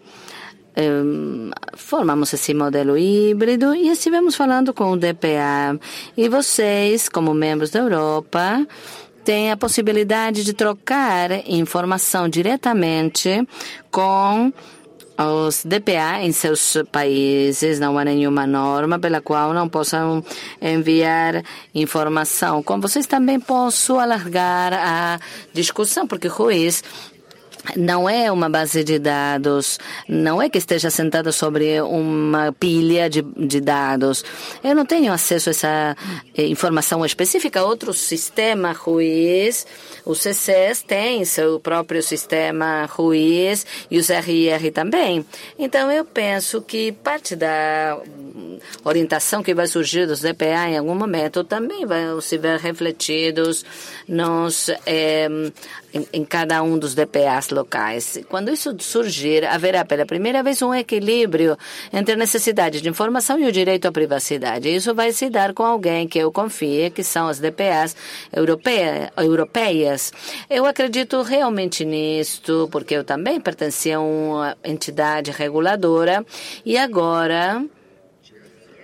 Speaker 5: Um, formamos esse modelo híbrido e estivemos falando com o D P A. E vocês, como membros da Europa, têm a possibilidade de trocar informação diretamente com os D P A em seus países. Não há nenhuma norma pela qual não possam enviar informação. Com vocês também posso alargar a discussão, porque o juiz não é uma base de dados, não é que esteja sentado sobre uma pilha de, de dados. Eu não tenho acesso a essa eh, informação específica. Outro sistema juiz, os C Cs têm seu próprio sistema juiz e os R I R também. Então, eu penso que parte da orientação que vai surgir dos D P A em algum momento também vai se ver refletidos nos, eh, em, em cada um dos D P As locais. Quando isso surgir, haverá pela primeira vez um equilíbrio entre a necessidade de informação e o direito à privacidade. Isso vai se dar com alguém que eu confie, que são as D P As europeia, europeias. Eu acredito realmente nisto, porque eu também pertencia a uma entidade reguladora e agora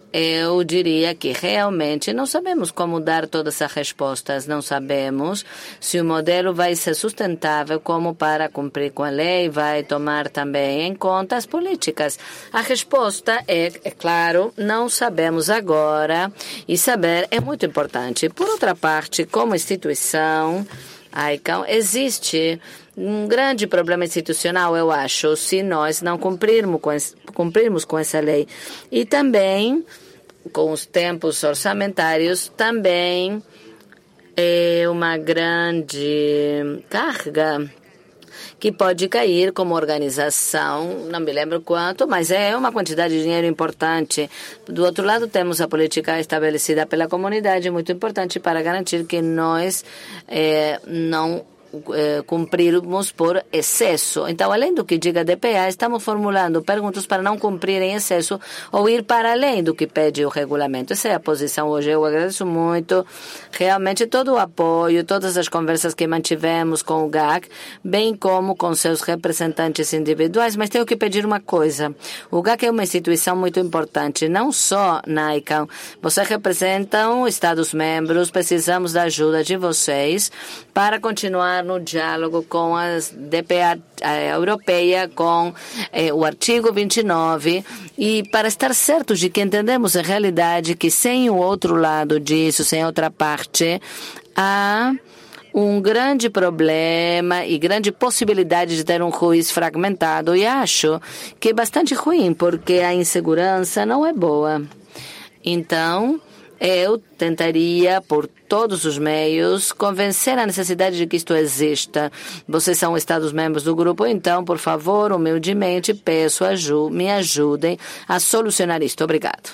Speaker 5: eu diria que realmente não sabemos como dar todas essas respostas. Não sabemos se o modelo vai ser sustentável como para cumprir com a lei, vai tomar também em conta as políticas. A resposta é, é claro, não sabemos agora, e saber é muito importante. Por outra parte, como instituição, a ICANN existe um grande problema institucional, eu acho, se nós não cumprirmos com, esse, cumprirmos com essa lei. E também, com os tempos orçamentários, também é uma grande carga que pode cair como organização, não me lembro quanto, mas é uma quantidade de dinheiro importante. Do outro lado, temos a política estabelecida pela comunidade, muito importante para garantir que nós é, não eh, cumprirmos por excesso. Então, além do que diga a D P A, estamos formulando perguntas para não cumprir em excesso ou ir para além do que pede o regulamento. Essa é a posição hoje. Eu agradeço muito, realmente, todo o apoio, todas as conversas que mantivemos com o G A C, bem como com seus representantes individuais, mas tenho que pedir uma coisa. O G A C é uma instituição muito importante, não só na ICANN. Vocês representam Estados-membros, precisamos da ajuda de vocês para continuar no diálogo com a D P A eh, europeia, com eh, o artigo vinte e nove, e para estar certos de que entendemos a realidade que sem o outro lado disso, sem outra parte, há um grande problema e grande possibilidade de ter um juiz fragmentado. E acho que é bastante ruim, porque a insegurança não é boa. Então, eu tentaria, por todos os meios, convencer a necessidade de que isto exista. Vocês são Estados-membros do grupo, então, por favor, humildemente, peço, aju- me ajudem a solucionar isto. Obrigado.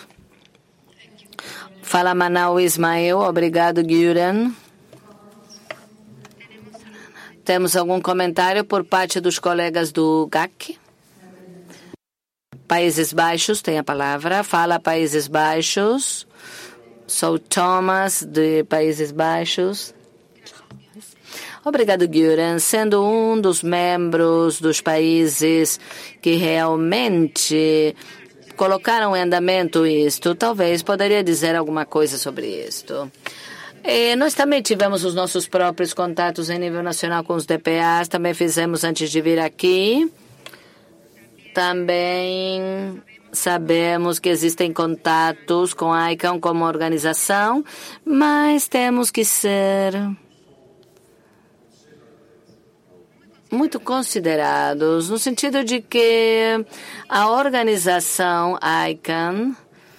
Speaker 5: Fala Manau Ismael. Obrigado, Guren. Temos algum comentário por parte dos colegas do G A C? Países Baixos tem a palavra. Fala, Países Baixos. Sou Thomas, de Países Baixos. Obrigado, Guren. Sendo um dos membros dos países que realmente colocaram em andamento isto, talvez poderia dizer alguma coisa sobre isto. E nós também tivemos os nossos próprios contatos em nível nacional com os D P As, também fizemos antes de vir aqui. Também sabemos que existem contatos com a ICANN como organização, mas temos que ser muito considerados, no sentido de que a organização ICANN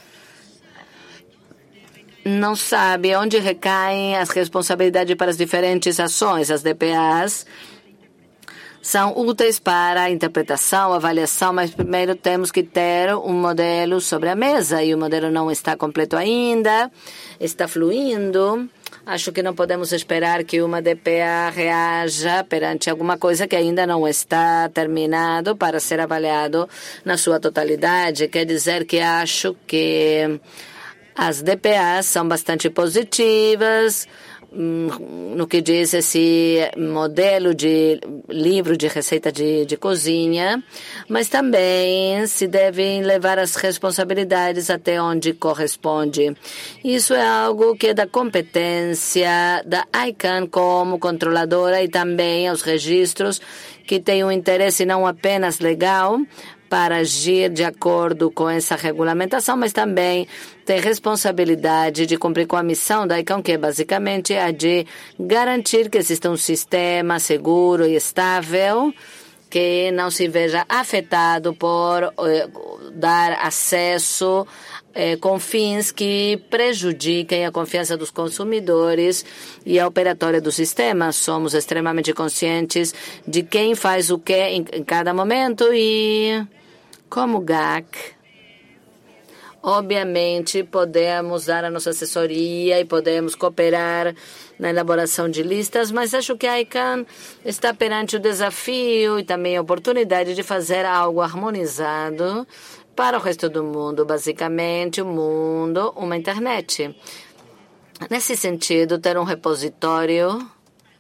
Speaker 5: não sabe onde recaem as responsabilidades para as diferentes ações. As D P As são úteis para a interpretação, avaliação, mas primeiro temos que ter um modelo sobre a mesa, e o modelo não está completo ainda, está fluindo. Acho que não podemos esperar que uma D P A reaja perante alguma coisa que ainda não está terminado para ser avaliado na sua totalidade. Quer dizer que acho que as D P As são bastante positivas no que diz esse modelo de livro de receita de, de cozinha, mas também se devem levar as responsabilidades até onde corresponde. Isso é algo que é da competência da ICANN como controladora, e também aos registros que têm um interesse não apenas legal para agir de acordo com essa regulamentação, mas também tem responsabilidade de cumprir com a missão da ICANN, que é basicamente a de garantir que exista um sistema seguro e estável, que não se veja afetado por eh, dar acesso eh, com fins que prejudiquem a confiança dos consumidores e a operatória do sistema. Somos extremamente conscientes de quem faz o que em, em cada momento, e como G A C, obviamente, podemos dar a nossa assessoria e podemos cooperar na elaboração de listas, mas acho que a ICANN está perante o desafio e também a oportunidade de fazer algo harmonizado para o resto do mundo, basicamente o mundo, uma internet. Nesse sentido, ter um repositório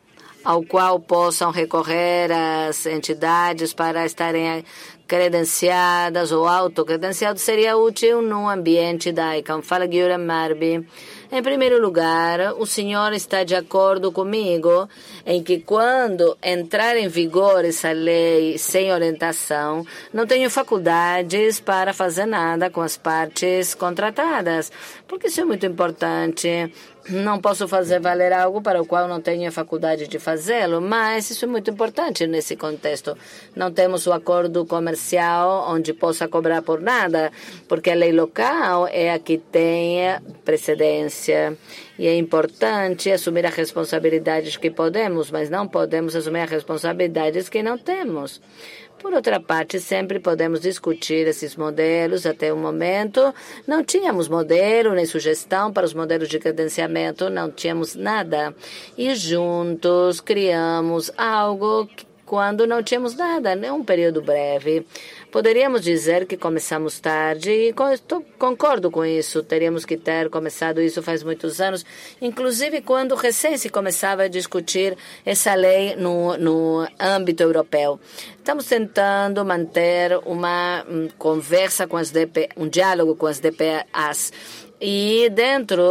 Speaker 5: ao qual possam recorrer as entidades para estarem credenciadas ou autocredenciadas seria útil no ambiente da I C A M. Fala, Guilherme Marbi. Em primeiro lugar, o senhor está de acordo comigo em que quando entrar em vigor essa lei sem orientação, não tenho faculdades para fazer nada com as partes contratadas, porque isso é muito importante. Não posso fazer valer algo para o qual não tenho a faculdade de fazê-lo, mas isso é muito importante nesse contexto. Não temos o acordo comercial onde possa cobrar por nada, porque a lei local é a que tem precedência. E é importante assumir as responsabilidades que podemos, mas não podemos assumir as responsabilidades que não temos. Por outra parte, sempre podemos discutir esses modelos. Até o momento, não tínhamos modelo nem sugestão para os modelos de credenciamento, não tínhamos nada. E juntos criamos algo quando não tínhamos nada, nem um período breve. Poderíamos dizer que começamos tarde e concordo com isso. Teríamos que ter começado isso faz muitos anos, inclusive quando recém se começava a discutir essa lei no, no âmbito europeu. Estamos tentando manter uma um, conversa com as D P, um diálogo com as D P As. E dentro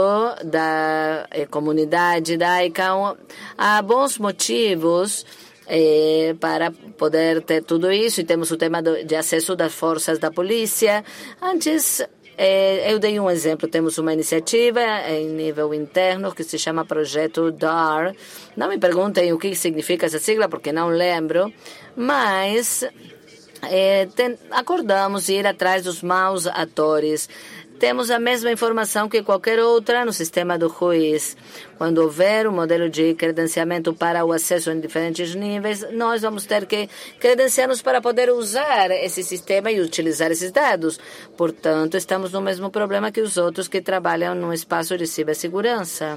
Speaker 5: da eh, comunidade da I C A M há bons motivos É, para poder ter tudo isso, e temos o tema do, de acesso das forças da polícia. Antes, é, eu dei um exemplo, temos uma iniciativa em nível interno que se chama Projeto D A R. Não me perguntem o que significa essa sigla, porque não lembro, mas é, tem, acordamos ir atrás dos maus atores. Temos a mesma informação que qualquer outra no sistema do juiz. Quando houver um modelo de credenciamento para o acesso em diferentes níveis, nós vamos ter que credenciar-nos para poder usar esse sistema e utilizar esses dados. Portanto, estamos no mesmo problema que os outros que trabalham no espaço de cibersegurança.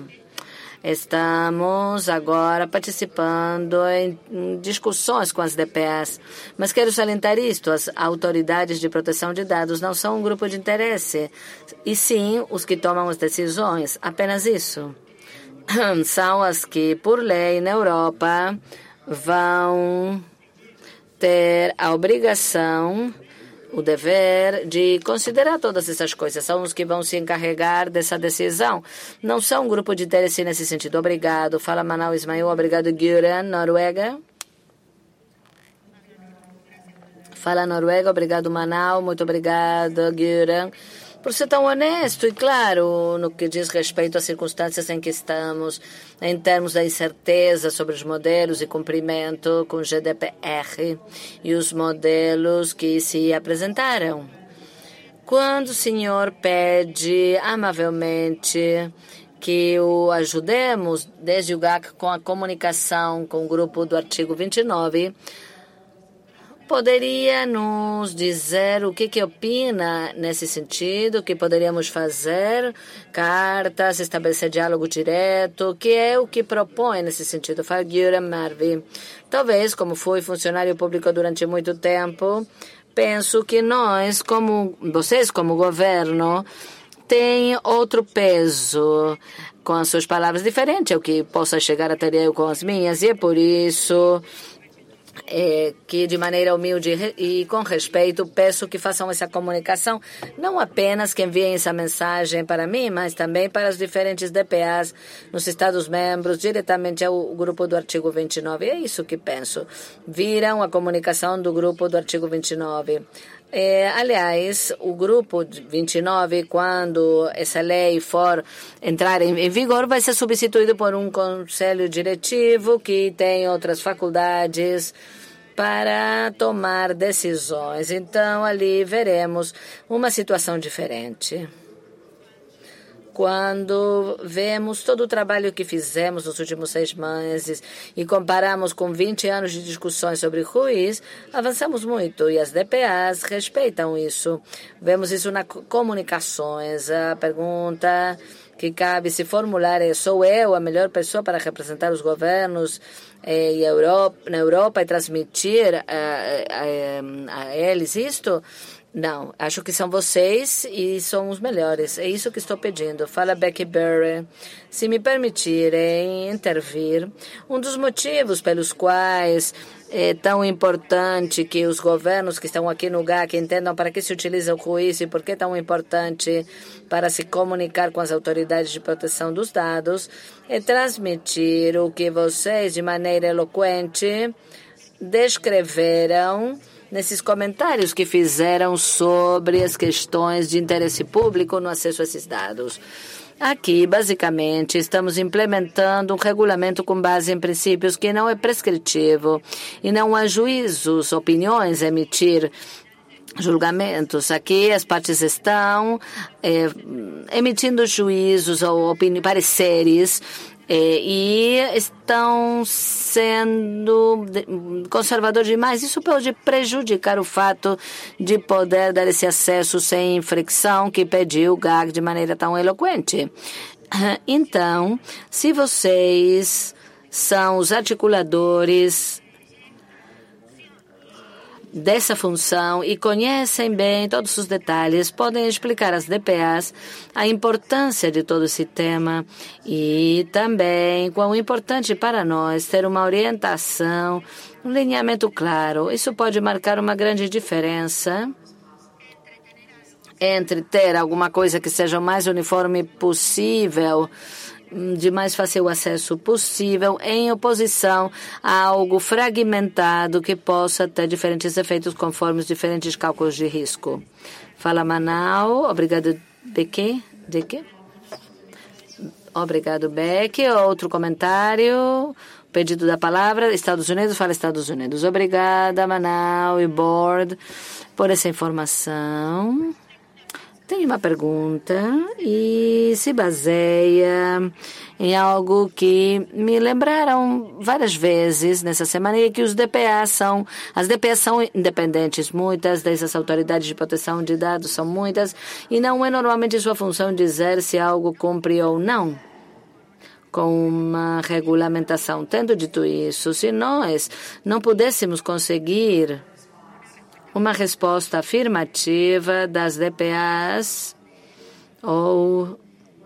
Speaker 5: Estamos agora participando em discussões com as D P As, mas quero salientar isto: as autoridades de proteção de dados não são um grupo de interesse, e sim os que tomam as decisões, apenas isso. São as que, por lei, na Europa, vão ter a obrigação, o dever de considerar todas essas coisas. São os que vão se encarregar dessa decisão. Não são um grupo de interesse nesse sentido. Obrigado. Fala, Manaus Ismael. Obrigado, Guren, Noruega. Fala, Noruega. Obrigado, Manaus. Muito obrigado, Guren, por ser tão honesto e claro no que diz respeito às circunstâncias em que estamos, em termos da incerteza sobre os modelos e cumprimento com o G D P R e os modelos que se apresentaram. Quando o senhor pede amavelmente que o ajudemos, desde o G A C, com a comunicação com o grupo do artigo vinte e nove, poderia nos dizer o que, que opina nesse sentido, o que poderíamos fazer, cartas, estabelecer diálogo direto, o que é o que propõe nesse sentido? Fala, Guilherme Marvi. Talvez, como fui funcionário público durante muito tempo, penso que nós, como vocês como governo, têm outro peso, com as suas palavras diferentes ao que possa chegar a ter eu com as minhas, e é por isso É, que de maneira humilde e com respeito peço que façam essa comunicação, não apenas que enviem essa mensagem para mim, mas também para os diferentes D P As nos Estados-membros, diretamente ao grupo do artigo vinte e nove. É isso que penso. Viram a comunicação do grupo do artigo vinte e nove. É, aliás, o grupo vinte e nove, quando essa lei for entrar em, em vigor, vai ser substituído por um conselho diretivo que tem outras faculdades para tomar decisões. Então, ali veremos uma situação diferente. Quando vemos todo o trabalho que fizemos nos últimos seis meses e comparamos com vinte anos de discussões sobre juiz, avançamos muito e as D P As respeitam isso. Vemos isso nas comunicações. A pergunta que cabe se formular é: sou eu a melhor pessoa para representar os governos eh, e a Europa, na Europa e transmitir a, a, a, a eles isto? Não, acho que são vocês e são os melhores. É isso que estou pedindo. Fala Becky Berry. Se me permitirem intervir, um dos motivos pelos quais é tão importante que os governos que estão aqui no G A C entendam para que se utiliza o RUIS e por que é tão importante para se comunicar com as autoridades de proteção dos dados é transmitir o que vocês, de maneira eloquente, descreveram nesses comentários que fizeram sobre as questões de interesse público no acesso a esses dados. Aqui, basicamente, estamos implementando um regulamento com base em princípios que não é prescritivo e não há juízos, opiniões a emitir, julgamentos. Aqui as partes estão é, emitindo juízos ou opini- pareceres É, e estão sendo conservadores demais. Isso pode prejudicar o fato de poder dar esse acesso sem fricção que pediu o G A C de maneira tão eloquente. Então, se vocês são os articuladores dessa função e conhecem bem todos os detalhes, podem explicar às D P As a importância de todo esse tema e também quão importante para nós ter uma orientação, um alinhamento claro. Isso pode marcar uma grande diferença entre ter alguma coisa que seja o mais uniforme possível, de mais fácil acesso possível, em oposição a algo fragmentado que possa ter diferentes efeitos conforme os diferentes cálculos de risco. Fala Manau, obrigado Becky. Becky? Obrigado Becky. Outro comentário, pedido da palavra, Estados Unidos, fala Estados Unidos. Obrigada Manau e Board por essa informação. Tenho uma pergunta e se baseia em algo que me lembraram várias vezes nessa semana, e que os D P As são, as D P As são independentes, muitas dessas autoridades de proteção de dados são muitas, e não é normalmente sua função dizer se algo cumpre ou não com uma regulamentação. Tendo dito isso, se nós não pudéssemos conseguir uma resposta afirmativa das D P As ou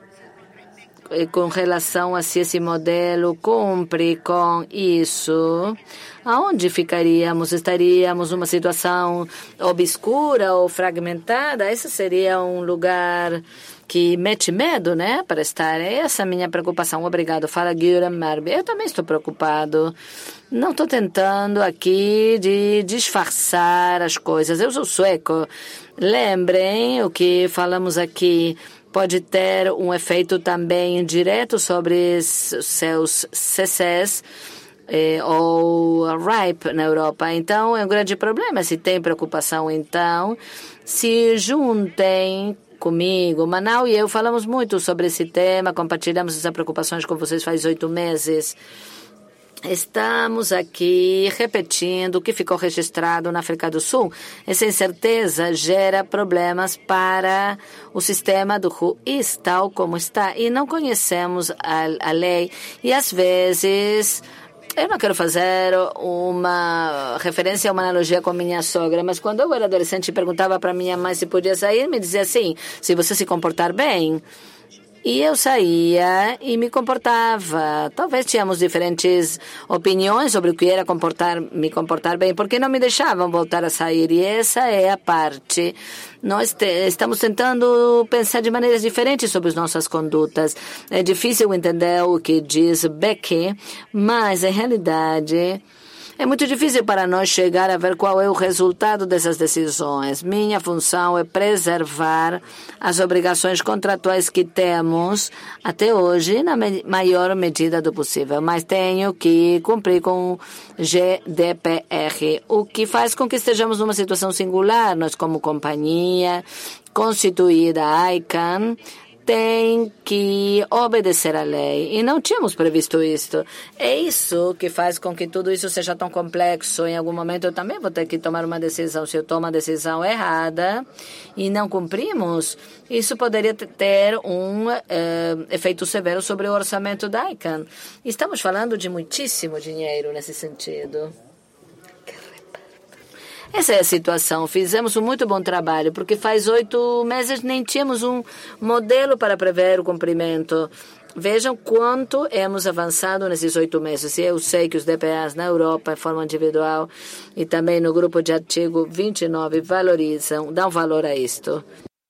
Speaker 5: com relação a se esse modelo cumpre com isso, aonde ficaríamos? Estaríamos numa situação obscura ou fragmentada? Esse seria um lugar que mete medo, né, para estar. Essa é a minha preocupação. Obrigado. Fala, Guilherme Marbi. Eu também estou preocupado. Não estou tentando aqui de disfarçar as coisas. Eu sou sueco. Lembrem o que falamos aqui. Pode ter um efeito também direto sobre seus C Cs eh, ou R I P na Europa. Então, é um grande problema. Se tem preocupação, então, se juntem comigo. Manau e eu falamos muito sobre esse tema, compartilhamos essas preocupações com vocês faz oito meses. Estamos aqui repetindo o que ficou registrado na África do Sul. Essa incerteza gera problemas para o sistema do RUIS, tal como está, e não conhecemos a, a lei. E, às vezes, eu não quero fazer uma referência, uma analogia com minha sogra, mas quando eu era adolescente e perguntava para minha mãe se podia sair, me dizia assim, se você se comportar bem. E eu saía e me comportava. Talvez tínhamos diferentes opiniões sobre o que era comportar, me comportar bem, porque não me deixavam voltar a sair. E essa é a parte. Nós te, estamos tentando pensar de maneiras diferentes sobre as nossas condutas. É difícil entender o que diz Becky, mas, em realidade, é muito difícil para nós chegar a ver qual é o resultado dessas decisões. Minha função é preservar as obrigações contratuais que temos até hoje na me- maior medida do possível, mas tenho que cumprir com o G D P R, o que faz com que estejamos numa situação singular. Nós, como companhia constituída I C A N, tem que obedecer à lei. E não tínhamos previsto isso. É isso que faz com que tudo isso seja tão complexo. Em algum momento eu também vou ter que tomar uma decisão. Se eu tomo uma decisão errada e não cumprimos, isso poderia ter um uh, efeito severo sobre o orçamento da I C A N. Estamos falando de muitíssimo dinheiro nesse sentido. Essa é a situação. Fizemos um muito bom trabalho, porque faz oito meses nem tínhamos um modelo para prever o cumprimento. Vejam quanto hemos avançado nesses oito meses. E eu sei que os D P As na Europa, de forma individual, e também no grupo de artigo vinte e nove, valorizam, dão valor a isto.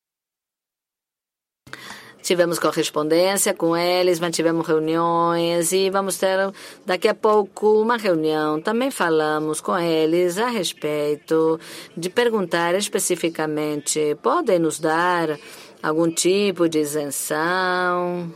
Speaker 5: Tivemos correspondência com eles, mantivemos reuniões e vamos ter daqui a pouco uma reunião. Também falamos com eles a respeito de perguntar especificamente, podem nos dar algum tipo de isenção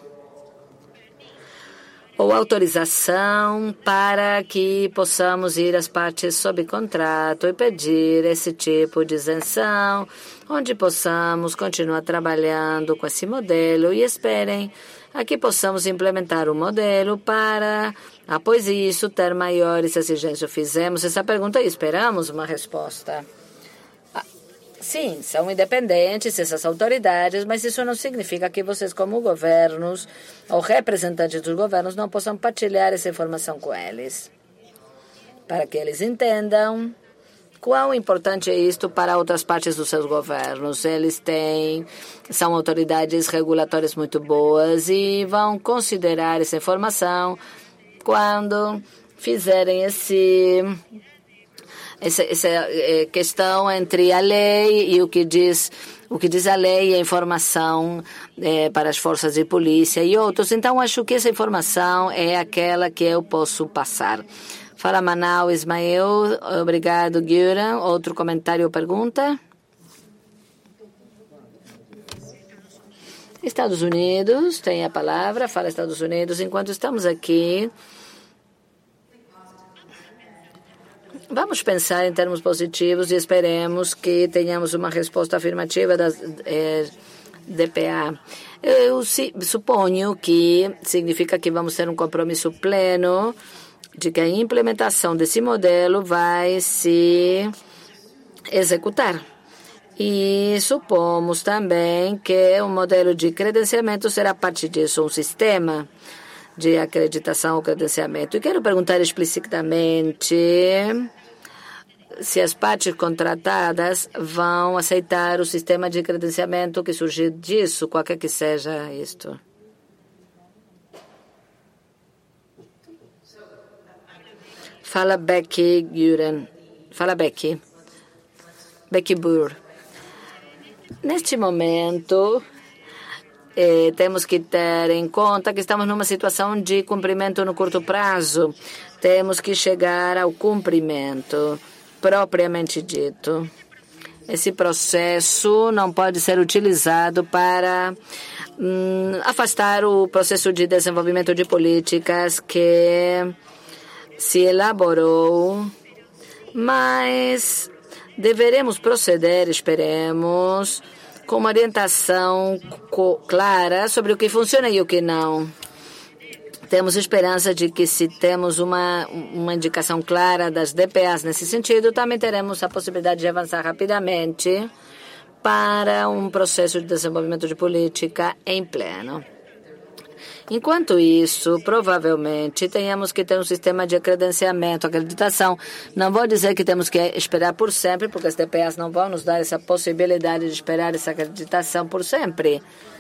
Speaker 5: ou autorização para que possamos ir às partes sob contrato e pedir esse tipo de isenção, onde possamos continuar trabalhando com esse modelo e esperem a que possamos implementar o modelo para, após isso, ter maiores exigências. Fizemos essa pergunta e esperamos uma resposta. Sim, são independentes essas autoridades, mas isso não significa que vocês, como governos ou representantes dos governos, não possam partilhar essa informação com eles, para que eles entendam quão importante é isto para outras partes dos seus governos. Eles têm, são autoridades regulatórias muito boas e vão considerar essa informação quando fizerem esse... Essa, essa é, questão entre a lei e o que diz o que diz a lei e a informação é, para as forças de polícia e outros. Então, acho que essa informação é aquela que eu posso passar. Fala, Manau, Ismael. Obrigado, Guran. Outro comentário ou pergunta? Estados Unidos tem a palavra. Fala, Estados Unidos. Enquanto estamos aqui... Vamos pensar em termos positivos e esperemos que tenhamos uma resposta afirmativa das eh, D P A. Eu si, suponho que significa que vamos ter um compromisso pleno de que a implementação desse modelo vai se executar. E supomos também que o modelo de credenciamento será parte disso, um sistema de acreditação ou credenciamento. E quero perguntar explicitamente se as partes contratadas vão aceitar o sistema de credenciamento que surgir disso, qualquer que seja isto. Fala, Becky Guren. Fala, Becky. Becky Burr. Neste momento... Eh, temos que ter em conta que estamos numa situação de cumprimento no curto prazo. Temos que chegar ao cumprimento propriamente dito. Esse processo não pode ser utilizado para hum, afastar o processo de desenvolvimento de políticas que se elaborou, mas deveremos proceder, esperemos, com uma orientação clara sobre o que funciona e o que não. Temos esperança de que, se temos uma, uma indicação clara das D P As nesse sentido, também teremos a possibilidade de avançar rapidamente para um processo de desenvolvimento de política em pleno. Enquanto isso, provavelmente, tenhamos que ter um sistema de credenciamento, acreditação. Não vou dizer que temos que esperar por sempre, porque as D P As não vão nos dar essa possibilidade de esperar essa acreditação por sempre.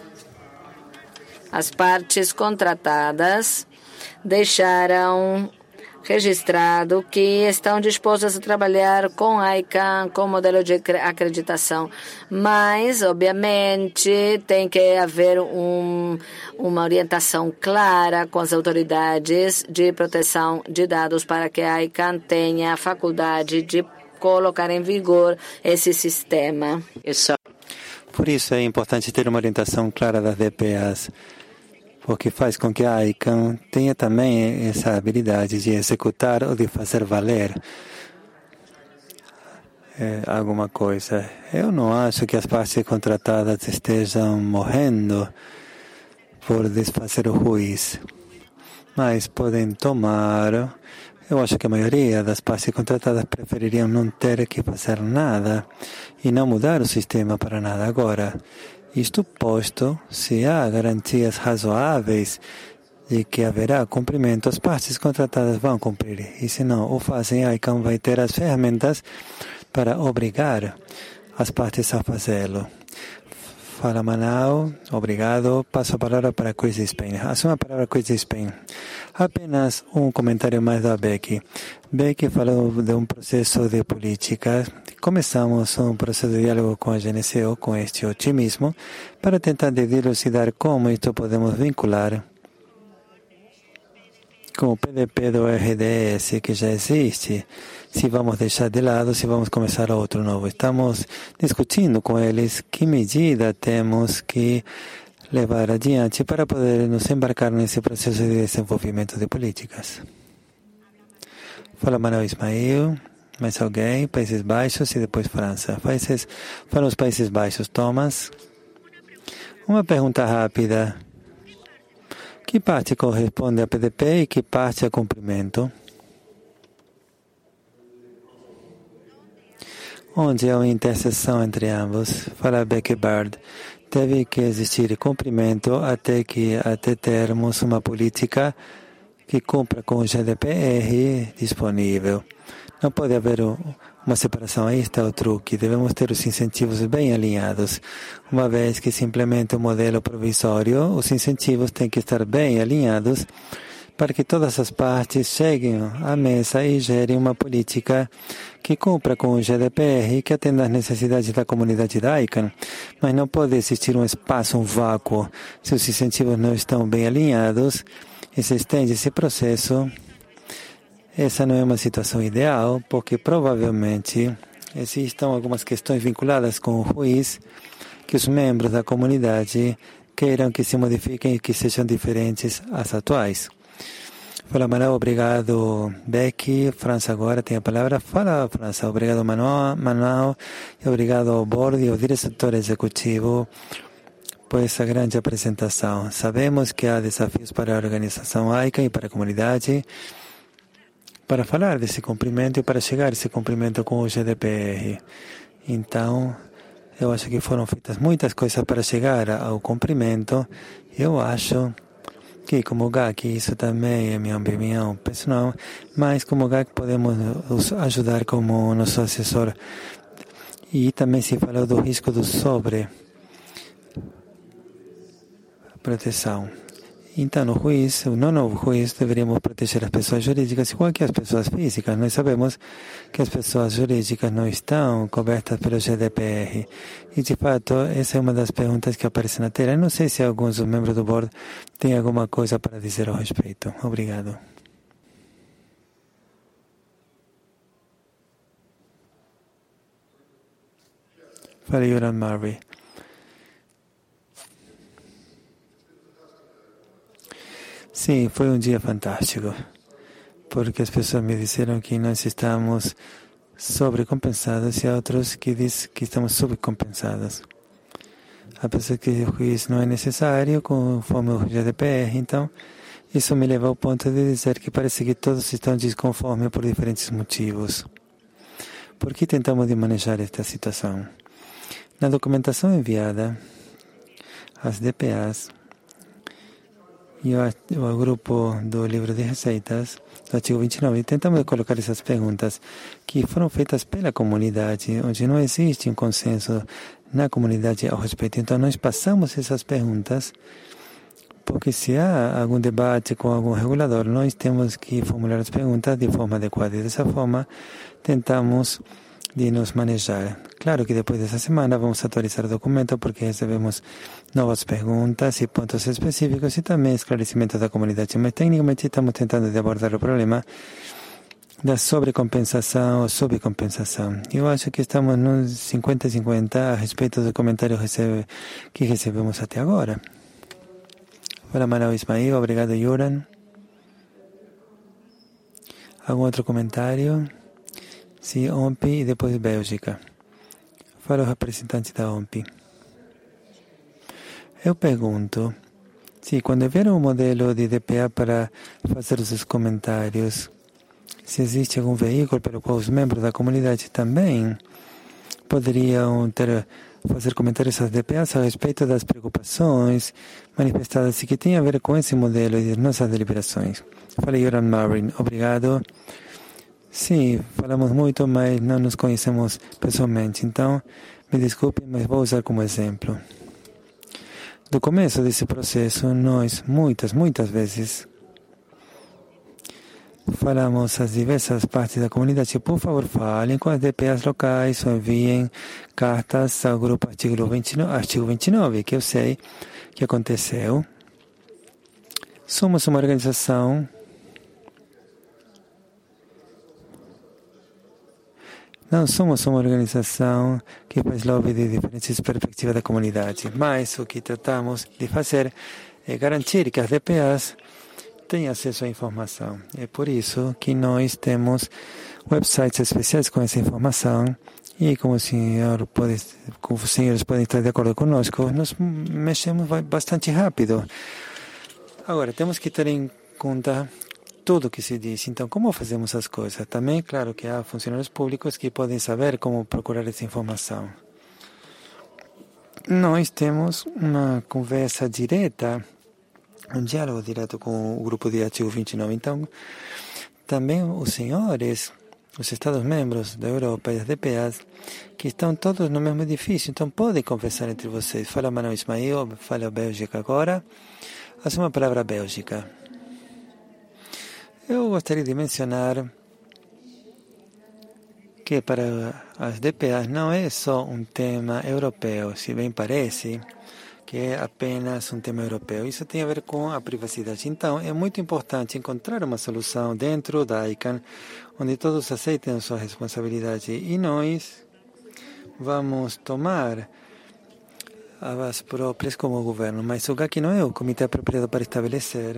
Speaker 5: As partes contratadas deixaram registrado que estão dispostas a trabalhar com a I C A N, com o modelo de acreditação. Mas, obviamente, tem que haver um, uma orientação clara com as autoridades de proteção de dados para que a I C A N tenha a faculdade de colocar em vigor esse sistema.
Speaker 6: Por isso é importante ter uma orientação clara das D P As, porque faz com que a I C A N tenha também essa habilidade de executar ou de fazer valer é, alguma coisa. Eu não acho que as partes contratadas estejam morrendo por desfazer o juiz, mas podem tomar. Eu acho que a maioria das partes contratadas prefeririam não ter que fazer nada e não mudar o sistema para nada agora. Isto posto, se há garantias razoáveis de que haverá cumprimento, as partes contratadas vão cumprir. E se não o fazem, a I C A N vai ter as ferramentas para obrigar as partes a fazê-lo. Fala Manaus, obrigado. Passo a palavra para Chris Spain. Assuma a palavra Chris Spain. Apenas um comentário mais da Becky. Becky falou de um processo de política. Começamos um processo de diálogo com a G N C O, com este otimismo, para tentar dilucidar como isto podemos vincular com o P D P do R D S que já existe, se vamos deixar de lado, se vamos começar outro novo. Estamos discutindo com eles que medida temos que levar adiante para poder nos embarcar nesse processo de desenvolvimento de políticas. Fala Manuel Ismael, mais alguém? Países Baixos e depois França. Países, fala os Países Baixos. Thomas. Uma pergunta rápida. Que parte corresponde a P D P e que parte a cumprimento? Onde há uma interseção entre ambos? Fala Becky Bird. Deve que existir cumprimento até que até termos uma política que cumpra com o G D P R disponível. Não pode haver uma separação. Aí está o truque. Devemos ter os incentivos bem alinhados. Uma vez que se implementa o modelo provisório, os incentivos têm que estar bem alinhados para que todas as partes cheguem à mesa e gerem uma política que cumpra com o G D P R e que atenda às necessidades da comunidade judaica. Mas não pode existir um espaço, um vácuo. Se os incentivos não estão bem alinhados e se estende esse processo, essa não é uma situação ideal, porque provavelmente existam algumas questões vinculadas com o juiz que os membros da comunidade queiram que se modifiquem e que sejam diferentes às atuais. Fala, Manuel. Obrigado, Becky. França agora tem a palavra. Fala, França. Obrigado, Manuel. Manuel. E obrigado ao board e ao diretor executivo por essa grande apresentação. Sabemos que há desafios para a organização A I C A e para a comunidade para falar desse cumprimento e para chegar a esse cumprimento com o G D P R. Então, eu acho que foram feitas muitas coisas para chegar ao cumprimento. Eu acho que, como G A C, isso também é minha opinião pessoal, mas como G A C podemos ajudar como nosso assessor. E também se falou do risco do sobre proteção. Então, no juiz, no novo juiz, deveríamos proteger as pessoas jurídicas igual que as pessoas físicas. Nós sabemos que as pessoas jurídicas não estão cobertas pelo G D P R. E, de fato, essa é uma das perguntas que aparece na tela. Eu não sei se alguns dos membros do board têm alguma coisa para dizer ao respeito. Obrigado. Fala, Yoram Murray. Sim, foi um dia fantástico, porque as pessoas me disseram que nós estamos sobrecompensados e há outros que dizem que estamos subcompensados. Apesar que o juiz não é necessário, conforme o G D P R, então isso me leva ao ponto de dizer que parece que todos estão desconformes por diferentes motivos. Por que tentamos de manejar esta situação? Na documentação enviada às D P As, e o grupo do livro de receitas, do artigo vinte e nove, tentamos colocar essas perguntas que foram feitas pela comunidade, onde não existe um consenso na comunidade ao respeito. Então, nós passamos essas perguntas, porque se há algum debate com algum regulador, nós temos que formular as perguntas de forma adequada. E dessa forma, tentamos de nos manejar. Claro que depois dessa semana vamos atualizar o documento porque recebemos novas perguntas e pontos específicos e também esclarecimentos da comunidade. Mas tecnicamente estamos tentando de abordar o problema da sobrecompensação ou subcompensação. Eu acho que estamos nos cinquenta a cinquenta a respeito do comentário recebe, que recebemos até agora. Fala, Manuel Ismael. Obrigado, Yoran. Algum outro comentário? Sim, O M P I e depois Bélgica. Fala o representante da O M P I. Eu pergunto, se quando vier um modelo de D P A para fazer os seus comentários, se existe algum veículo pelo qual os membros da comunidade também poderiam ter, fazer comentários às D P As a respeito das preocupações manifestadas e que tem a ver com esse modelo e de nossas deliberações. Falei, Yoram Marin. Obrigado. Sim, falamos muito, mas não nos conhecemos pessoalmente. Então, me desculpe, mas vou usar como exemplo. Do começo desse processo, nós, muitas, muitas vezes, falamos às diversas partes da comunidade, por favor, falem com as D P As locais ou enviem cartas ao grupo artigo vinte e nove, artigo vinte e nove, que eu sei que aconteceu. Somos uma organização Não somos uma organização que faz lobby de diferentes perspectivas da comunidade, mas o que tratamos de fazer é garantir que as D P As tenham acesso à informação. É por isso que nós temos websites especiais com essa informação e, como o senhor pode, como os senhores podem estar de acordo conosco, nós mexemos bastante rápido. Agora, temos que ter em conta tudo que se diz. Então, como fazemos as coisas? Também, claro que há funcionários públicos que podem saber como procurar essa informação. Nós temos uma conversa direta, um diálogo direto com o grupo de artigo vinte e nove. Então, também os senhores, os Estados-membros da Europa e as D P As, que estão todos no mesmo edifício, então podem conversar entre vocês. Fala Manuel Ismail, fala a Bélgica agora. Assuma a palavra Bélgica. Eu gostaria de mencionar que para as D P As não é só um tema europeu, se bem parece que é apenas um tema europeu. Isso tem a ver com a privacidade. Então, é muito importante encontrar uma solução dentro da I C A N, onde todos aceitem a sua responsabilidade. E nós vamos tomar as próprias como governo, mas o G A C não é o comitê apropriado para estabelecer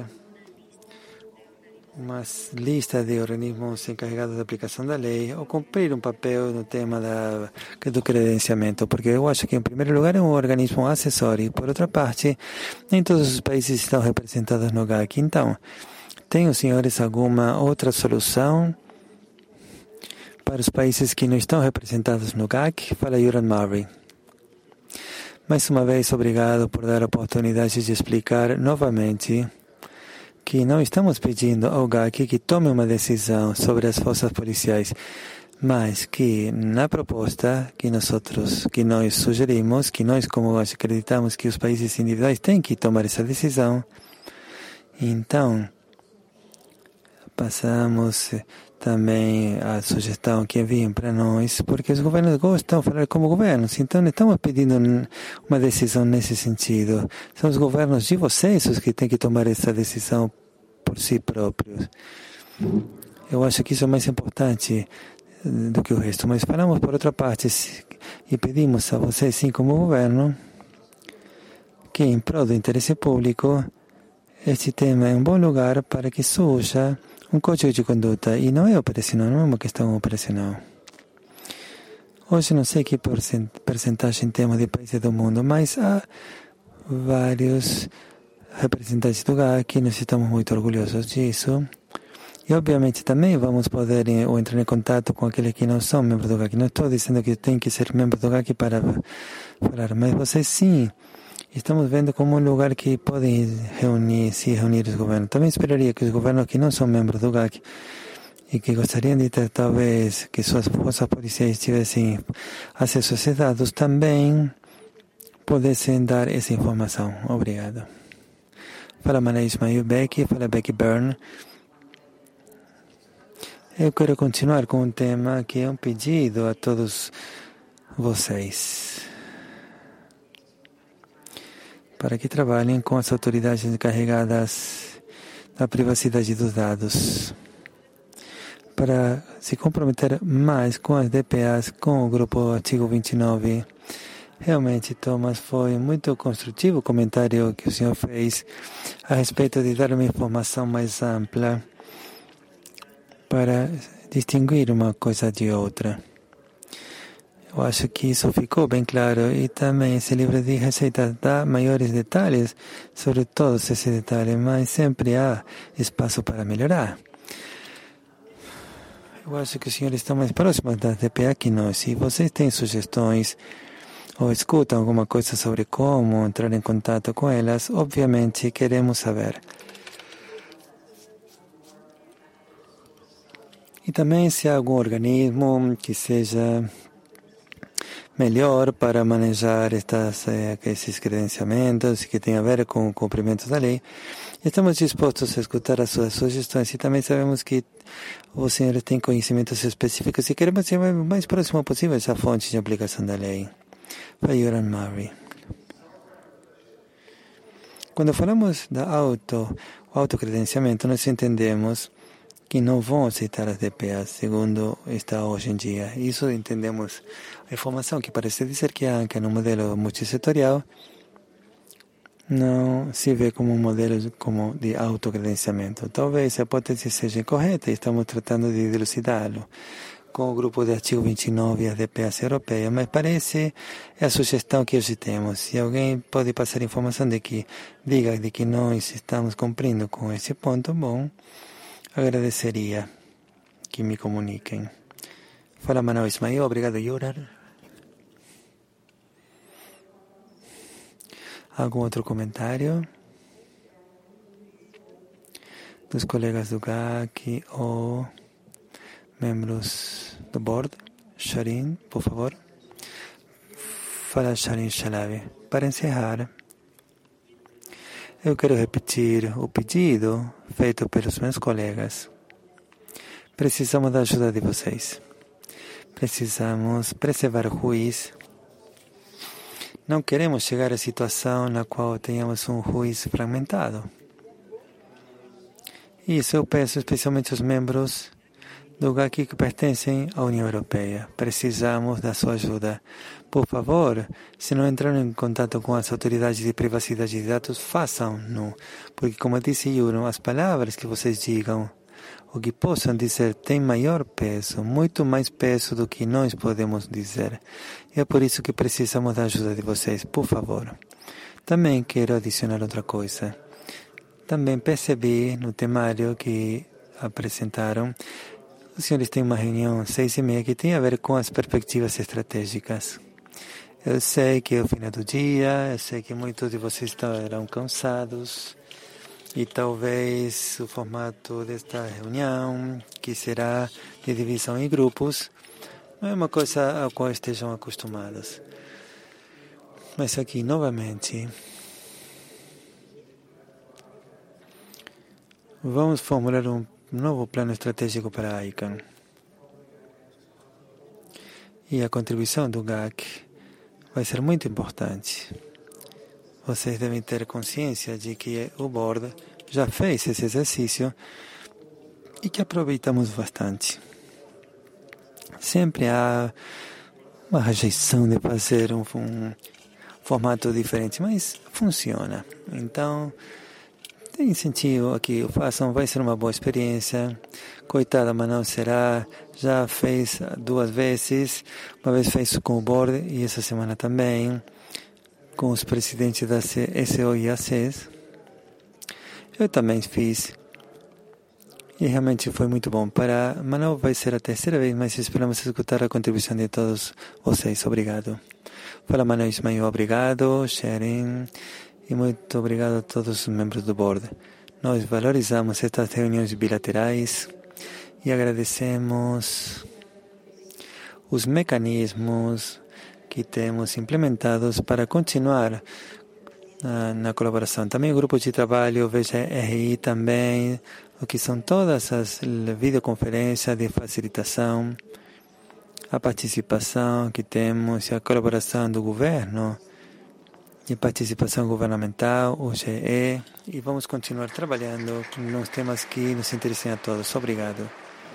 Speaker 6: uma lista de organismos encarregados da aplicação da lei ou cumprir um papel no tema da, do credenciamento, porque eu acho que, em primeiro lugar, é um organismo acessório e, por outra parte, nem todos os países estão representados no G A C. Então, tem os senhores alguma outra solução para os países que não estão representados no G A C? Fala Yuran Murray. Mais uma vez, obrigado por dar a oportunidade de explicar novamente que não estamos pedindo ao G A C que tome uma decisão sobre as forças policiais, mas que na proposta que nós, que nós sugerimos, que nós como acreditamos que os países individuais têm que tomar essa decisão, então passamos também a sugestão que enviem para nós, porque os governos gostam de falar como governos, então não estamos pedindo uma decisão nesse sentido. São os governos de vocês os que têm que tomar essa decisão por si próprios. Eu acho que isso é mais importante do que o resto, mas falamos por outra parte e pedimos a vocês, sim, como governo, que em prol do interesse público, este tema é um bom lugar para que surja um código de conduta, e não é operacional, não é uma questão operacional. Hoje não sei que porcentagem temos de países do mundo, mas há vários representantes do G A C, nós estamos muito orgulhosos disso. E, obviamente, também vamos poder ou entrar em contato com aqueles que não são membros do G A C. Não estou dizendo que tem que ser membro do G A C para falar, mas vocês sim. Estamos vendo como um lugar que podem reunir, se reunir os governos. Também esperaria que os governos que não são membros do G A C e que gostariam de ter, talvez, que suas forças policiais tivessem acesso a esses dados, também pudessem dar essa informação. Obrigado. Fala Manuel Ismail Beck, fala Becky Byrne. Eu quero continuar com um tema que é um pedido a todos vocês, para que trabalhem com as autoridades encarregadas da privacidade dos dados, para se comprometer mais com as D P As, com o grupo artigo vinte e nove. Realmente, Thomas, foi muito construtivo o comentário que o senhor fez a respeito de dar uma informação mais ampla para distinguir uma coisa de outra. Eu acho que isso ficou bem claro, e também esse livro de receitas dá maiores detalhes sobre todos esses detalhes, mas sempre há espaço para melhorar. Eu acho que os senhores estão mais próximos da D P A que nós. Se vocês têm sugestões ou escutam alguma coisa sobre como entrar em contato com elas, obviamente queremos saber. E também se há algum organismo que seja melhor para manejar estas, esses credenciamentos que tem a ver com o cumprimento da lei. Estamos dispostos a escutar as suas sugestões e também sabemos que os senhores têm conhecimentos específicos e queremos ser o mais próximo possível essa fonte de aplicação da lei. Vai, Yoran Murray. Quando falamos da auto, o autocredenciamento, nós entendemos que não vão aceitar as D P As, segundo está hoje em dia. Isso entendemos a informação que parece dizer que anche no modelo multissetorial não se vê como um modelo como de autocredenciamento. Talvez a hipótese seja incorreta e estamos tratando de dilucidá-lo com o grupo de artigo vinte e nove e as D P As europeias, mas parece é a sugestão que hoje temos. Se alguém pode passar informação de que diga de que nós estamos cumprindo com esse ponto, bom, agradeceria que me comuniquem. Fala, Manuel Ismael. Obrigado, Yorar. Algum outro comentário? Dos colegas do G A C ou membros do board? Sharin, por favor. Fala, Sharin Shalabi. Para encerrar, eu quero repetir o pedido feito pelos meus colegas. Precisamos da ajuda de vocês. Precisamos preservar o juiz. Não queremos chegar à situação na qual tenhamos um juiz fragmentado. Isso eu peço especialmente aos membros do G A C que pertencem à União Europeia. Precisamos da sua ajuda. Por favor, se não entraram em contato com as autoridades de privacidade de dados, façam-no. Porque, como disse Yuron, as palavras que vocês digam, o que possam dizer, tem maior peso, muito mais peso do que nós podemos dizer. E é por isso que precisamos da ajuda de vocês, por favor. Também quero adicionar outra coisa. Também percebi no temário que apresentaram, os senhores têm uma reunião às seis e meia que tem a ver com as perspectivas estratégicas. Eu sei que é o final do dia, eu sei que muitos de vocês estarão cansados e talvez o formato desta reunião, que será de divisão em grupos, não é uma coisa a qual estejam acostumados. Mas aqui, novamente, vamos formular um novo plano estratégico para a ICANN. E a contribuição do G A C vai ser muito importante. Vocês devem ter consciência de que o board já fez esse exercício e que aproveitamos bastante. Sempre há uma rejeição de fazer um, um formato diferente, mas funciona. Então, tem incentivo aqui, o façam, vai ser uma boa experiência. Coitada, mas não será. Já fez duas vezes, uma vez fez com o board e essa semana também, com os presidentes da S O e A C E S. Eu também fiz. E realmente foi muito bom. Para Manaus vai ser a terceira vez, mas esperamos escutar a contribuição de todos vocês. Obrigado. Fala, Manuel Ismael, obrigado. Sharon. E muito obrigado a todos os membros do board. Nós valorizamos estas reuniões bilaterais e agradecemos os mecanismos que temos implementados para continuar na, na colaboração. Também o grupo de trabalho, Veja R I também, o que são todas as videoconferências de facilitação, a participação que temos e a colaboração do governo, de participação governamental, o G E, e vamos continuar trabalhando nos temas que nos interessam a todos. Obrigado.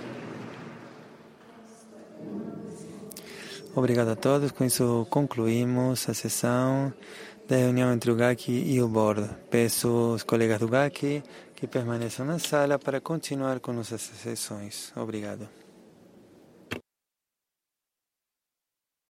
Speaker 6: Obrigado a todos. Com isso concluímos a sessão da reunião entre o G A C e o board. Peço aos colegas do G A C que permaneçam na sala para continuar com nossas sessões. Obrigado.